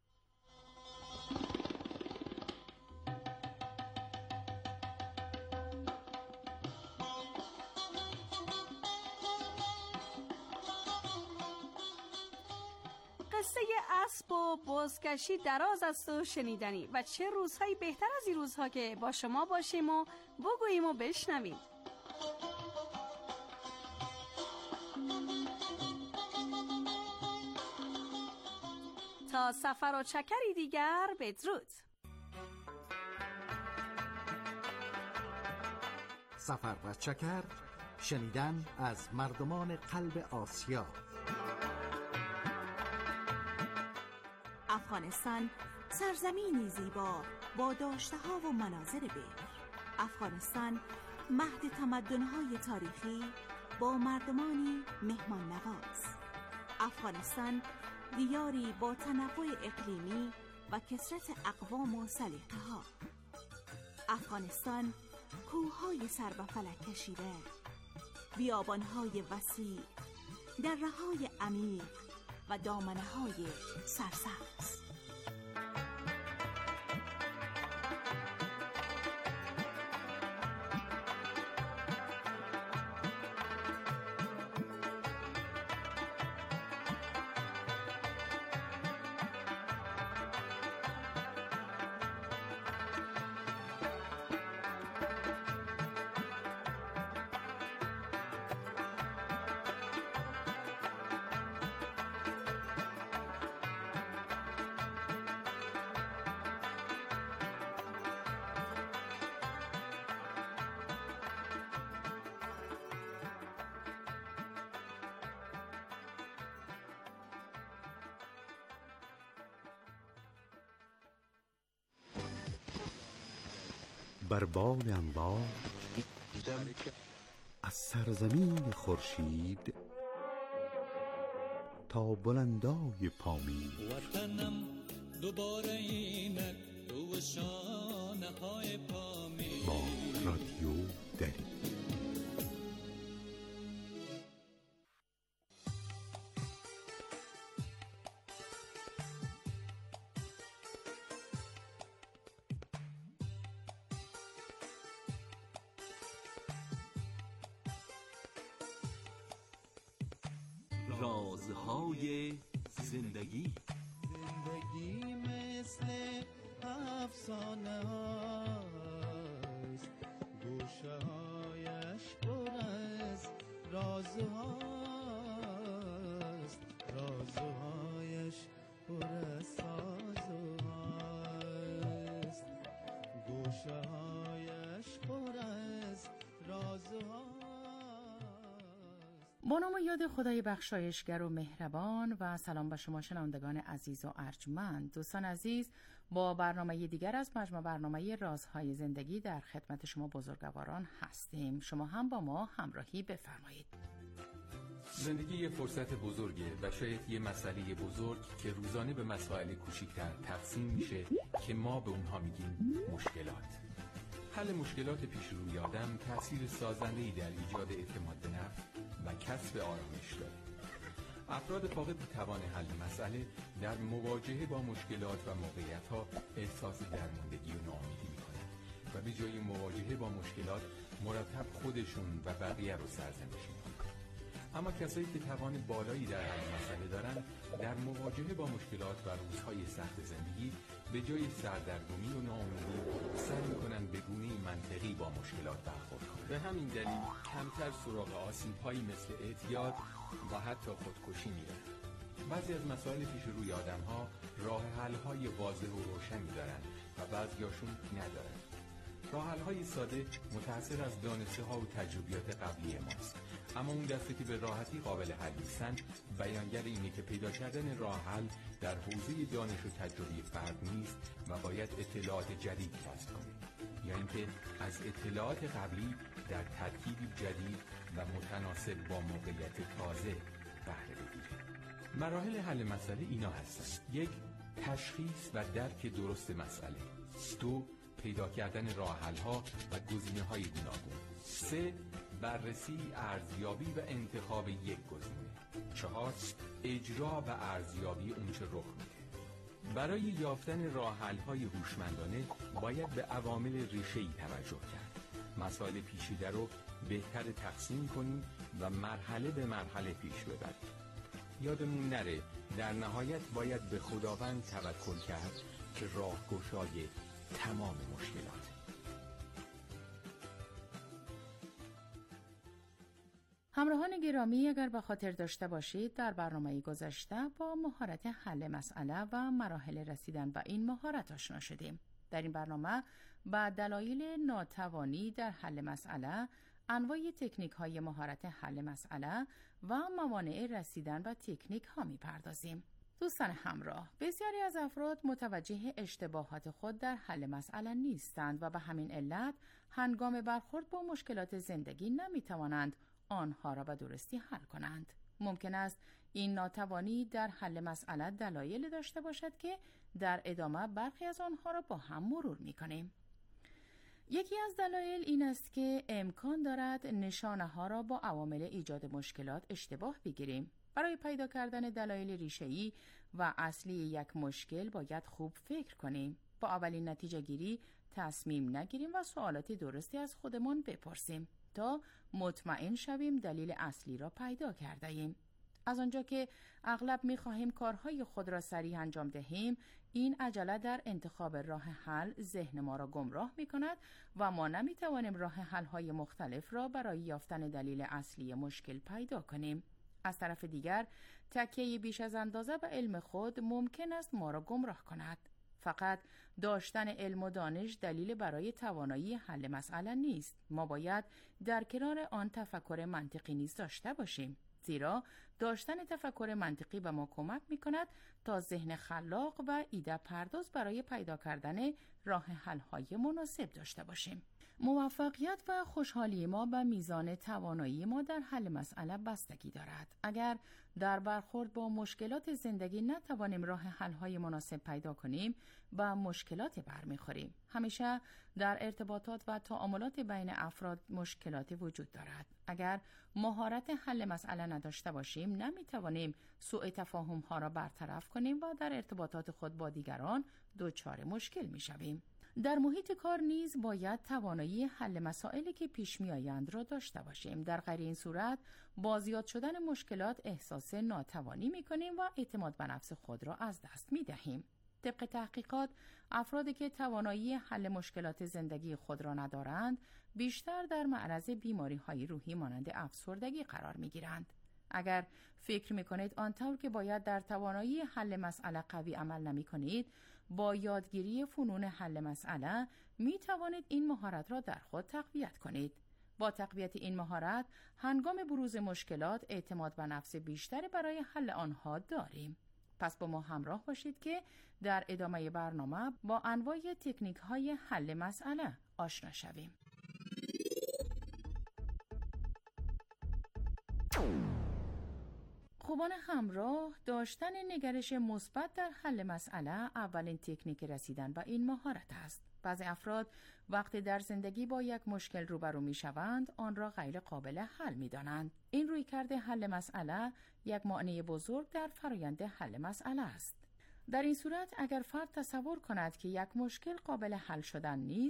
قصه اسب و بزکشی دراز است و شنیدنی و چه روزهایی بهتر از این روزها که با شما باشیم و بگوییم و بشنویم. تا سفر و چکری دیگر، بدرود. سفر و چکر، شنیدن از مردمان قلب آسیا. افغانستان سرزمینی زیبا با داشته‌ها و مناظر بکر. افغانستان مهد تمدن‌های تاریخی با مردمانی مهمان نواز. افغانستان دیاری با تنوع اقلیمی و کثرت اقوام و سلیقه‌ها. افغانستان کوه‌های سر به فلک کشیده، بیابان‌های وسیع، دره‌های عمیق و دامنه‌های سرسبز. بر بال انبار از سرزمین خورشید تا بلندای پامیر، وطنم دوباره اینک رو شانه های پامیر. با رادیو دری. رازهای زندگی. زندگی مثل افسانه هاست، گوشه هایش پر از رازهاست، رازهایش پر از سازهاست، گوشه هایش پر از رازهاست. با نام و یاد خدای بخشایشگر و مهربان و سلام به شما شنوندگان عزیز و ارجمند. دوستان عزیز، با برنامه دیگر از مجموعه برنامه رازهای زندگی در خدمت شما بزرگواران هستیم. شما هم با ما همراهی بفرمایید. زندگی یه فرصت بزرگه و شاید یه مسئله بزرگ که روزانه به مسائل کوچیک‌تر تقسیم میشه که ما به اونها میگیم مشکلات. حل مشکلات پیش روی آدم تأثیر سازنده‌ای در ایجاد اعتماد به نفس و کسب آرامش داره. افراد فاقد توان حل مسئله در مواجهه با مشکلات و موقعیت‌ها احساس درماندگی و ناامیدی می‌کنند و به جای مواجهه با مشکلات مرتب خودشون و بقیه رو سرزنش می‌کنند. اما کسایی که توان بالایی در حل مسئله دارند در مواجهه با مشکلات و روزهای سخت زندگی به جای سردرگمی و ناامیدی سعی می‌کنند به گونه‌ای منطقی با مشکلات برخورد کنند. به همین دلیل کمتر سراغ آسیب‌هایی مثل اعتیاد و حتی خودکشی میرن. بعضی از مسائل پیش روی آدم‌ها راه حل‌های واضح و روشنی دارند و بعضیاشون ندارند. راه حل‌های ساده متأثر از دانشه‌ها و تجربیات قبلی ماست، اما اون دسته که به راحتی قابل حل نیستن بیانگر اینه که پیدا کردن راه حل در حوزه دانش و تجربی فرد نیست و باید اطلاعات جدید کسب کنه، یا اینکه از اطلاعات قبلی در ترکیبی جدید و متناسب با موقعیت تازه بهره بگیره. مراحل حل مسئله اینا هستند: 1. تشخیص و درک درست مسئله. 2. پیدا کردن راه حل‌ها و گزینه‌های گوناگون. 3. بررسی، ارزیابی و انتخاب یک گزینه. 4. اجرا و ارزیابی اونچه رخ میده. برای یافتن راه حل‌های هوشمندانه باید به عوامل ریشه‌ای توجه کرد. مسائل پیچیده رو بهتر تقسیم کنیم و مرحله به مرحله پیش ببریم. یادمون نره در نهایت باید به خداوند توکل کرد که راهگشای تمام مشکلات. همراهان گرامی، اگر به خاطر داشته باشید در برنامه گذشته با مهارت حل مسئله و مراحل رسیدن به این مهارت آشنا شدیم. در این برنامه با دلایل ناتوانی در حل مسئله، انواع تکنیک های مهارت حل مسئله و موانع رسیدن به تکنیک ها می پردازیم. دوستان همراه، بسیاری از افراد متوجه اشتباهات خود در حل مسئله نیستند و به همین علت هنگام برخورد با مشکلات زندگی نمی توانند آنها را به درستی حل کنند. ممکن است این ناتوانی در حل مسئله دلایل داشته باشد که در ادامه برخی از آنها را با هم مرور می کنیم. یکی از دلایل این است که امکان دارد نشانه ها را با عوامل ایجاد مشکلات اشتباه بگیریم. برای پیدا کردن دلایل ریشه‌ای و اصلی یک مشکل باید خوب فکر کنیم. با اولین نتیجه گیری تصمیم نگیریم و سوالات درستی از خودمان بپرسیم تا مطمئن شویم دلیل اصلی را پیدا کرده ایم. از آنجا که اغلب می‌خواهیم کارهای خود را سریع انجام دهیم، این عجله در انتخاب راه حل ذهن ما را گمراه می‌کند و ما نمی‌توانیم راه حل‌های مختلف را برای یافتن دلیل اصلی مشکل پیدا کنیم. از طرف دیگر، تکیه بیش از اندازه به علم خود ممکن است ما را گمراه کند. فقط داشتن علم و دانش دلیل برای توانایی حل مسئله نیست. ما باید در کنار آن تفکر منطقی نیز داشته باشیم. زیرا داشتن تفکر منطقی به ما کمک می کند تا ذهن خلاق و ایده پرداز برای پیدا کردن راه حل‌های مناسب داشته باشیم. موفقیت و خوشحالی ما به میزان توانایی ما در حل مسئله بستگی دارد. اگر در برخورد با مشکلات زندگی نتوانیم راه حل‌های مناسب پیدا کنیم، با مشکلات برمیخوریم. همیشه در ارتباطات و تعاملات بین افراد مشکلات وجود دارد. اگر مهارت حل مسئله نداشته باشیم، نمیتوانیم سوء تفاهم ها را برطرف کنیم و در ارتباطات خود با دیگران دچار مشکل میشویم. در محیط کار نیز باید توانایی حل مسائلی که پیش می آیند را داشته باشیم. در غیر این صورت با زیاد شدن مشکلات احساس ناتوانی می کنیم و اعتماد به نفس خود را از دست می دهیم. طبق تحقیقات، افرادی که توانایی حل مشکلات زندگی خود را ندارند، بیشتر در معرض بیماری‌های روحی مانند افسردگی قرار می گیرند. اگر فکر می کنید آنطور که باید در توانایی حل مسئله قوی عمل نمی کنید، با یادگیری فنون حل مسئله می توانید این مهارت را در خود تقویت کنید. با تقویت این مهارت، هنگام بروز مشکلات اعتماد به نفس بیشتری برای حل آنها داریم. پس با ما همراه باشید که در ادامه برنامه با انواع تکنیک های حل مسئله آشنا شویم. خوبان همراه، داشتن نگرش مثبت در حل مسئله اولین تکنیک رسیدن به این مهارت است. بعضی افراد وقتی در زندگی با یک مشکل روبرو می شوند، آن را غیر قابل حل می دانند. این رویکرد حل مسئله یک مانع بزرگ در فرایند حل مسئله است. در این صورت اگر فرد تصور کند که یک مشکل قابل حل شدن نیست،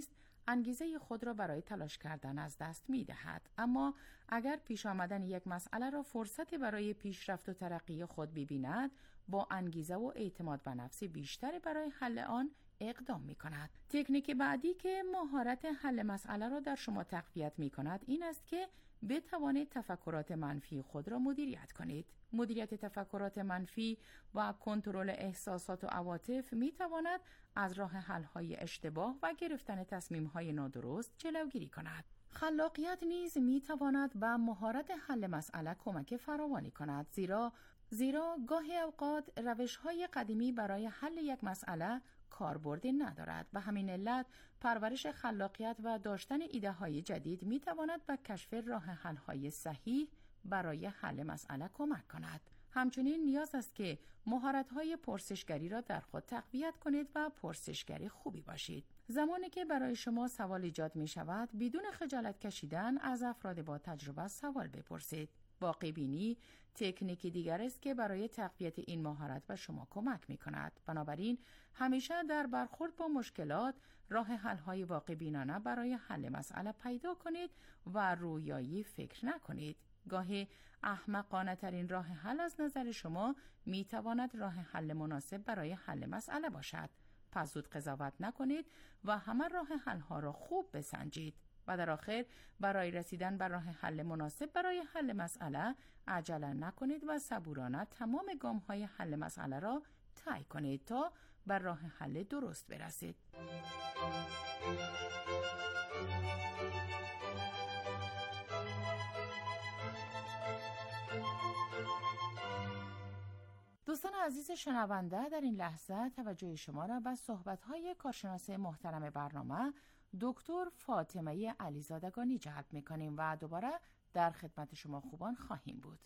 انگیزه خود را برای تلاش کردن از دست می دهد. اما اگر پیش آمدن یک مسئله را فرصتی برای پیشرفت و ترقی خود ببیند، با انگیزه و اعتماد به نفس بیشتری برای حل آن اقدام می کند. تکنیک بعدی که مهارت حل مسئله را در شما تقویت می کند این است که بتوانید تفکرات منفی خود را مدیریت کنید. مدیریت تفکرات منفی و کنترل احساسات و عواطف می تواند از راه حل‌های اشتباه و گرفتن تصمیم‌های نادرست جلوگیری کند. خلاقیت نیز می تواند به مهارت حل مسئله کمک فراوانی کند، زیرا گاهی اوقات روش‌های قدیمی برای حل یک مسئله کاربردی ندارد. به همین علت پرورش خلاقیت و داشتن ایده‌های جدید می‌تواند به کشف راه حل‌های صحیح برای حل مسئله کمک کند. همچنین نیاز است که مهارت‌های پرسشگری را در خود تقویت کنید و پرسشگری خوبی باشید. زمانی که برای شما سوال ایجاد می‌شود، بدون خجالت کشیدن از افراد با تجربه سوال بپرسید. واقع بینی تکنیکی دیگر است که برای تقویت این مهارت به شما کمک می کند. بنابراین همیشه در برخورد با مشکلات راه حل‌های واقع بینانه برای حل مسئله پیدا کنید و رویایی فکر نکنید. گاهی احمقانه ترین راه حل از نظر شما می تواند راه حل مناسب برای حل مسئله باشد. پس زود قضاوت نکنید و همه راه حل‌ها را خوب بسنجید. و در آخر برای رسیدن به راه حل مناسب برای حل مسئله عجله نکنید و صبورانه تمام گام‌های حل مسئله را طی کنید تا بر راه حل درست برسید. دوستان عزیز شنونده، در این لحظه توجه شما را به صحبت‌های کارشناس محترم برنامه دکتر فاطمه علیزادگانی جلب می‌کنیم و دوباره در خدمت شما خوبان خواهیم بود.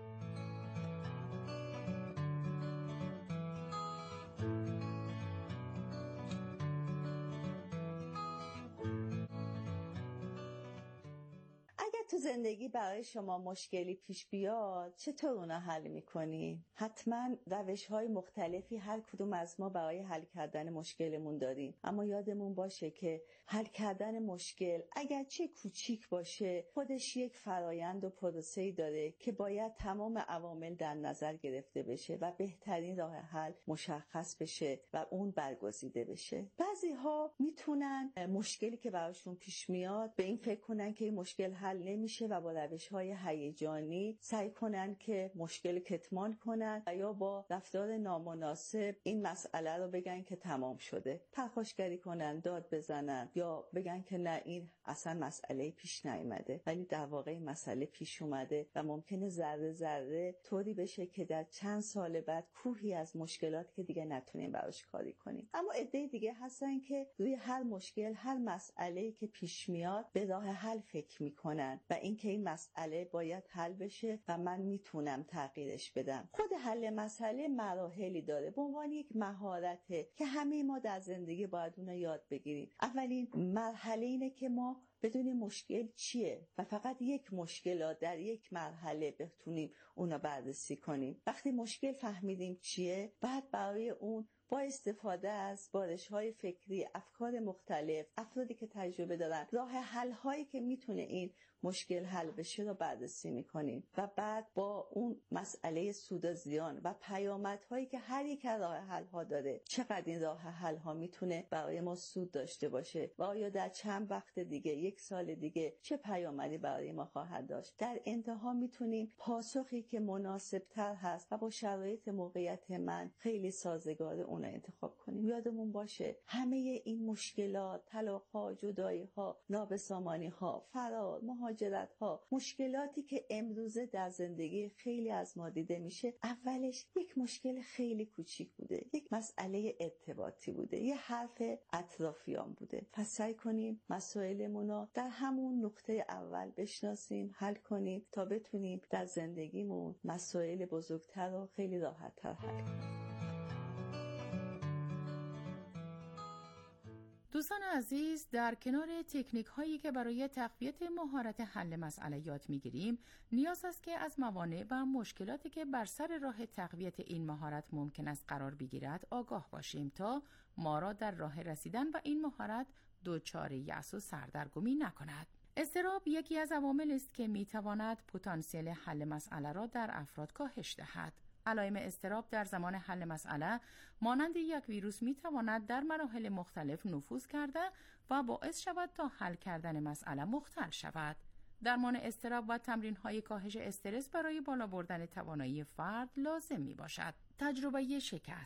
تو زندگی برای شما مشکلی پیش بیاد چطور اونا حل میکنی؟ حتما روش‌های مختلفی هر کدوم از ما برای حل کردن مشکلمون داریم، اما یادمون باشه که حل کردن مشکل اگرچه کوچیک باشه خودش یک فرایند و پروسه‌ای داره که باید تمام عوامل در نظر گرفته بشه و بهترین راه حل مشخص بشه و اون برگزیده بشه. بعضی‌ها میتونن مشکلی که براشون پیش میاد به این فکر کنن که این مشکل حل نمیشه و با روش‌های هیجانی سعی کنن که مشکل کتمان کنن و یا با رفتار نامناسب این مسئله رو بگن که تمام شده، پرخاشگری کنن، داد بزنن یا بگن که نه این اصلا مسئله پیش نیامده، ولی در واقع مسئله پیش اومده و ممکنه ذره ذره طوری بشه که در چند سال بعد کوهی از مشکلات که دیگه نتونیم براش کاری کنیم. اما عده دیگه هستن که روی هر مشکل، هر مسئله‌ای که پیش میاد به راه حل فکر میکنن و اینکه این مسئله باید حل بشه و من میتونم تغییرش بدم. خود حل مسئله مراحلی داره، به عنوان یک مهارته که همه ما در زندگی باید اون رو یاد بگیریم. اولین مرحله اینه که ما بدونیم مشکل چیه و فقط یک مشکل در یک مرحله بتونیم اون رو بررسی کنیم. وقتی مشکل فهمیدیم چیه، بعد برای اون با استفاده از بارش‌های فکری، افکار مختلف، افرادی که تجربه دارن، راه حل‌هایی که میتونه این مشکل حل بشه رو بررسی میکنیم و بعد با اون مسئله سود و زیان و پیامدهایی که هر یک از راه حل‌ها داره، چقدر این راه حل‌ها میتونه برای ما سود داشته باشه و آیا در چند وقت دیگه، یک سال دیگه چه پیامدی برای ما خواهد داشت. در انتها میتونیم پاسخی که مناسب‌تر هست و با شرایط موقعیت من خیلی سازگار اون رو انتخاب کنیم. یادمون باشه همه این مشکلات، طلاق‌ها، جدایی‌ها، نابسامانی‌ها، فرار، مهاجرت‌ها، مشکلاتی که امروزه در زندگی خیلی از ما دیده میشه، اولش یک مشکل خیلی کوچیک بوده، یک مسئله ارتباطی بوده، یه حرف اطرافیان بوده. پس سعی کنیم مسائلمون رو در همون نقطه اول بشناسیم، حل کنیم تا بتونیم در زندگیمون مسائل بزرگتر و خیلی راحت‌تر حل کنیم. دوستان عزیز، در کنار تکنیک هایی که برای تقویت مهارت حل مسئله یاد میگیریم، نیاز است که از موانع و مشکلاتی که بر سر راه تقویت این مهارت ممکن است قرار بگیرد آگاه باشیم تا ما را در راه رسیدن به این مهارت دچار یأس و سردرگمی نکند. اضطراب یکی از عوامل است که میتواند پتانسیل حل مسئله را در افراد کاهش دهد. علائم اضطراب در زمان حل مسئله مانند یک ویروس میتواند در مراحل مختلف نفوذ کرده و باعث شود تا حل کردن مسئله مختل شود. درمان اضطراب و تمرین‌های کاهش استرس برای بالا بردن توانایی فرد لازم میباشد. تجربه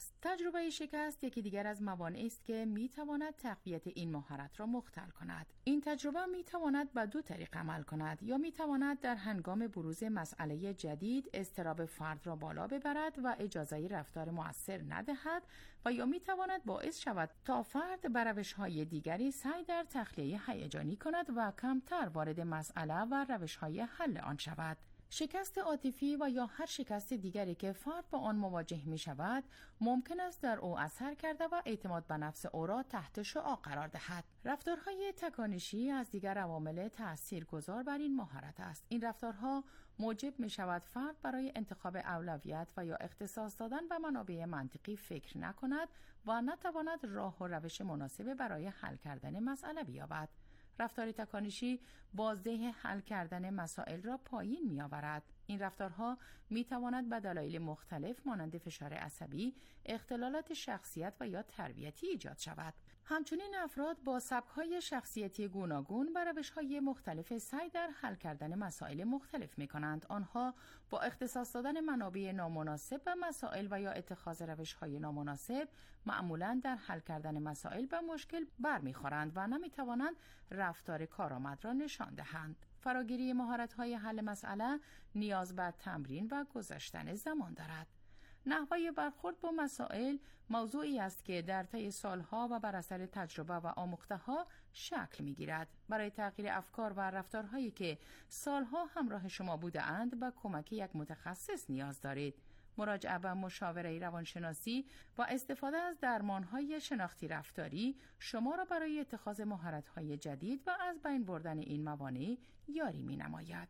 شکست یکی دیگر از موانعی است که میتواند تقویت این مهارت را مختل کند. این تجربه میتواند به دو طریق عمل کند، یا میتواند در هنگام بروز مسئله جدید اضطراب فرد را بالا ببرد و اجازه رفتار مؤثر ندهد، و یا میتواند باعث شود تا فرد بر روش‌های دیگری سعی در تخلیه هیجانی کند و کمتر وارد مسئله و روش‌های حل آن شود. شکست عاطفی و یا هر شکست دیگری که فرد با آن مواجه می شود ممکن است در او اثر کرده و اعتماد به نفس او را تحت شعاع قرار دهد. رفتارهای تکانشی از دیگر عوامل تاثیرگذار بر این مهارت است. این رفتارها موجب می شود فرد برای انتخاب اولویت و یا اختصاص دادن به منابع منطقی فکر نکند و نتواند راه و روش مناسب برای حل کردن مسئله بیابد. رفتار تکانشی بازده حل کردن مسائل را پایین می آورد. این رفتارها می تواند به دلایل مختلف مانند فشار عصبی، اختلالات شخصیت و یا تربیتی ایجاد شود. همچنین افراد با سبک‌های شخصیتی گوناگون بر روش‌های مختلف سعی در حل کردن مسائل مختلف می کنند. آنها با اختصاص دادن منابع نامناسب به مسائل و یا اتخاذ روش‌های نامناسب معمولاً در حل کردن مسائل به مشکل برمیخورند و نمی توانند رفتار کارآمد را نشان دهند. فراگیری مهارت‌های حل مسئله نیاز به تمرین و گذشتن زمان دارد. نحوه برخورد با مسائل موضوعی است که در طی سالها و بر اثر تجربه و آموخته‌ها شکل می‌گیرد. برای تغییر افکار و رفتارهایی که سالها همراه شما بوده‌اند به کمک یک متخصص نیاز دارید. مراجعه به مشاوره روانشناسی و استفاده از درمان‌های شناختی رفتاری شما را برای اتخاذ مهارت‌های جدید و از بین بردن این موانع یاری می‌نماید.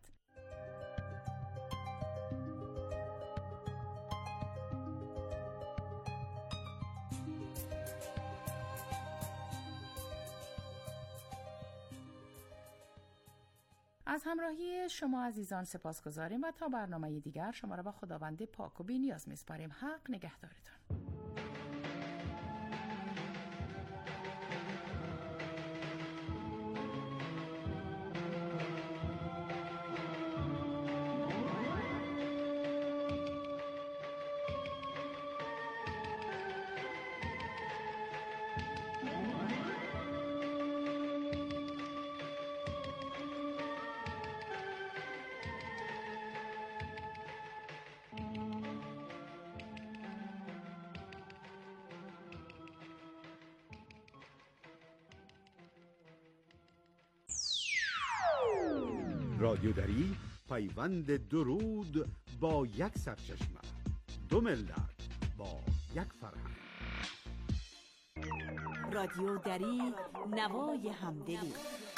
از همراهی شما عزیزان سپاسگزاریم و تا برنامه دیگر شما را به خداوند پاک و بی‌نیاز می‌سپاریم. حق نگهدارتان. رادیودری پیوند درود با یک سرچشمه، دو ملت با یک فرهنگ. رادیودری نوای همدلی.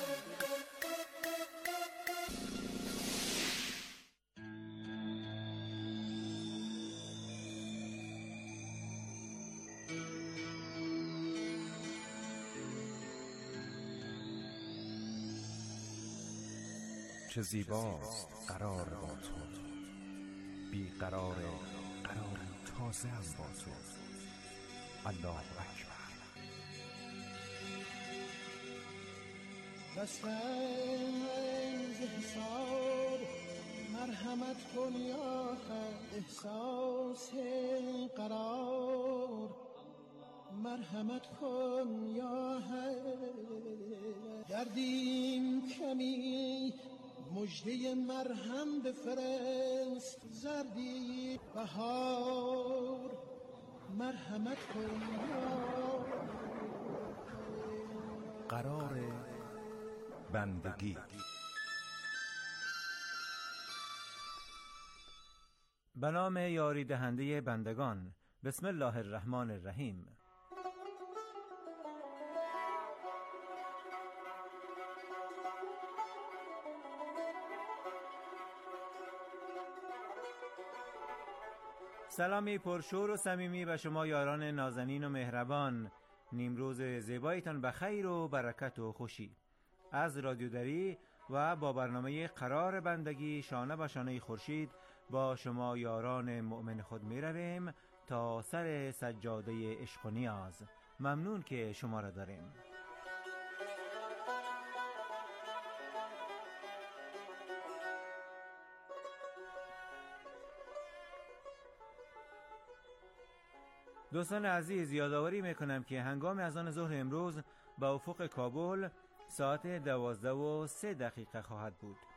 چه زیباست قرار با تو، بی قرار تازه هم با تو. الله اکبر. بستن ز حساب مرحمت کن یا خیر، احساس قرار مرحمت کن یا خیر. دردیم کمی مژده مرهم بفرست، زردی بهار مرحمت کن یا قرار بندگی. به نام یاری دهنده بندگان. بسم الله الرحمن الرحیم. سلامی پرشور و صمیمی به شما یاران نازنین و مهربان. نیمروز زیبایتان به خیر و برکت و خوشی. از رادیو دری و با برنامه قرار بندگی شانه به شانه خورشید با شما یاران مؤمن خود می رویم تا سر سجاده عشق و نیاز. ممنون که شما را داریم. دوستان عزیز، یادآوری میکنم که هنگام اذان ظهر امروز به افق کابل ساعت 12:03 خواهد بود.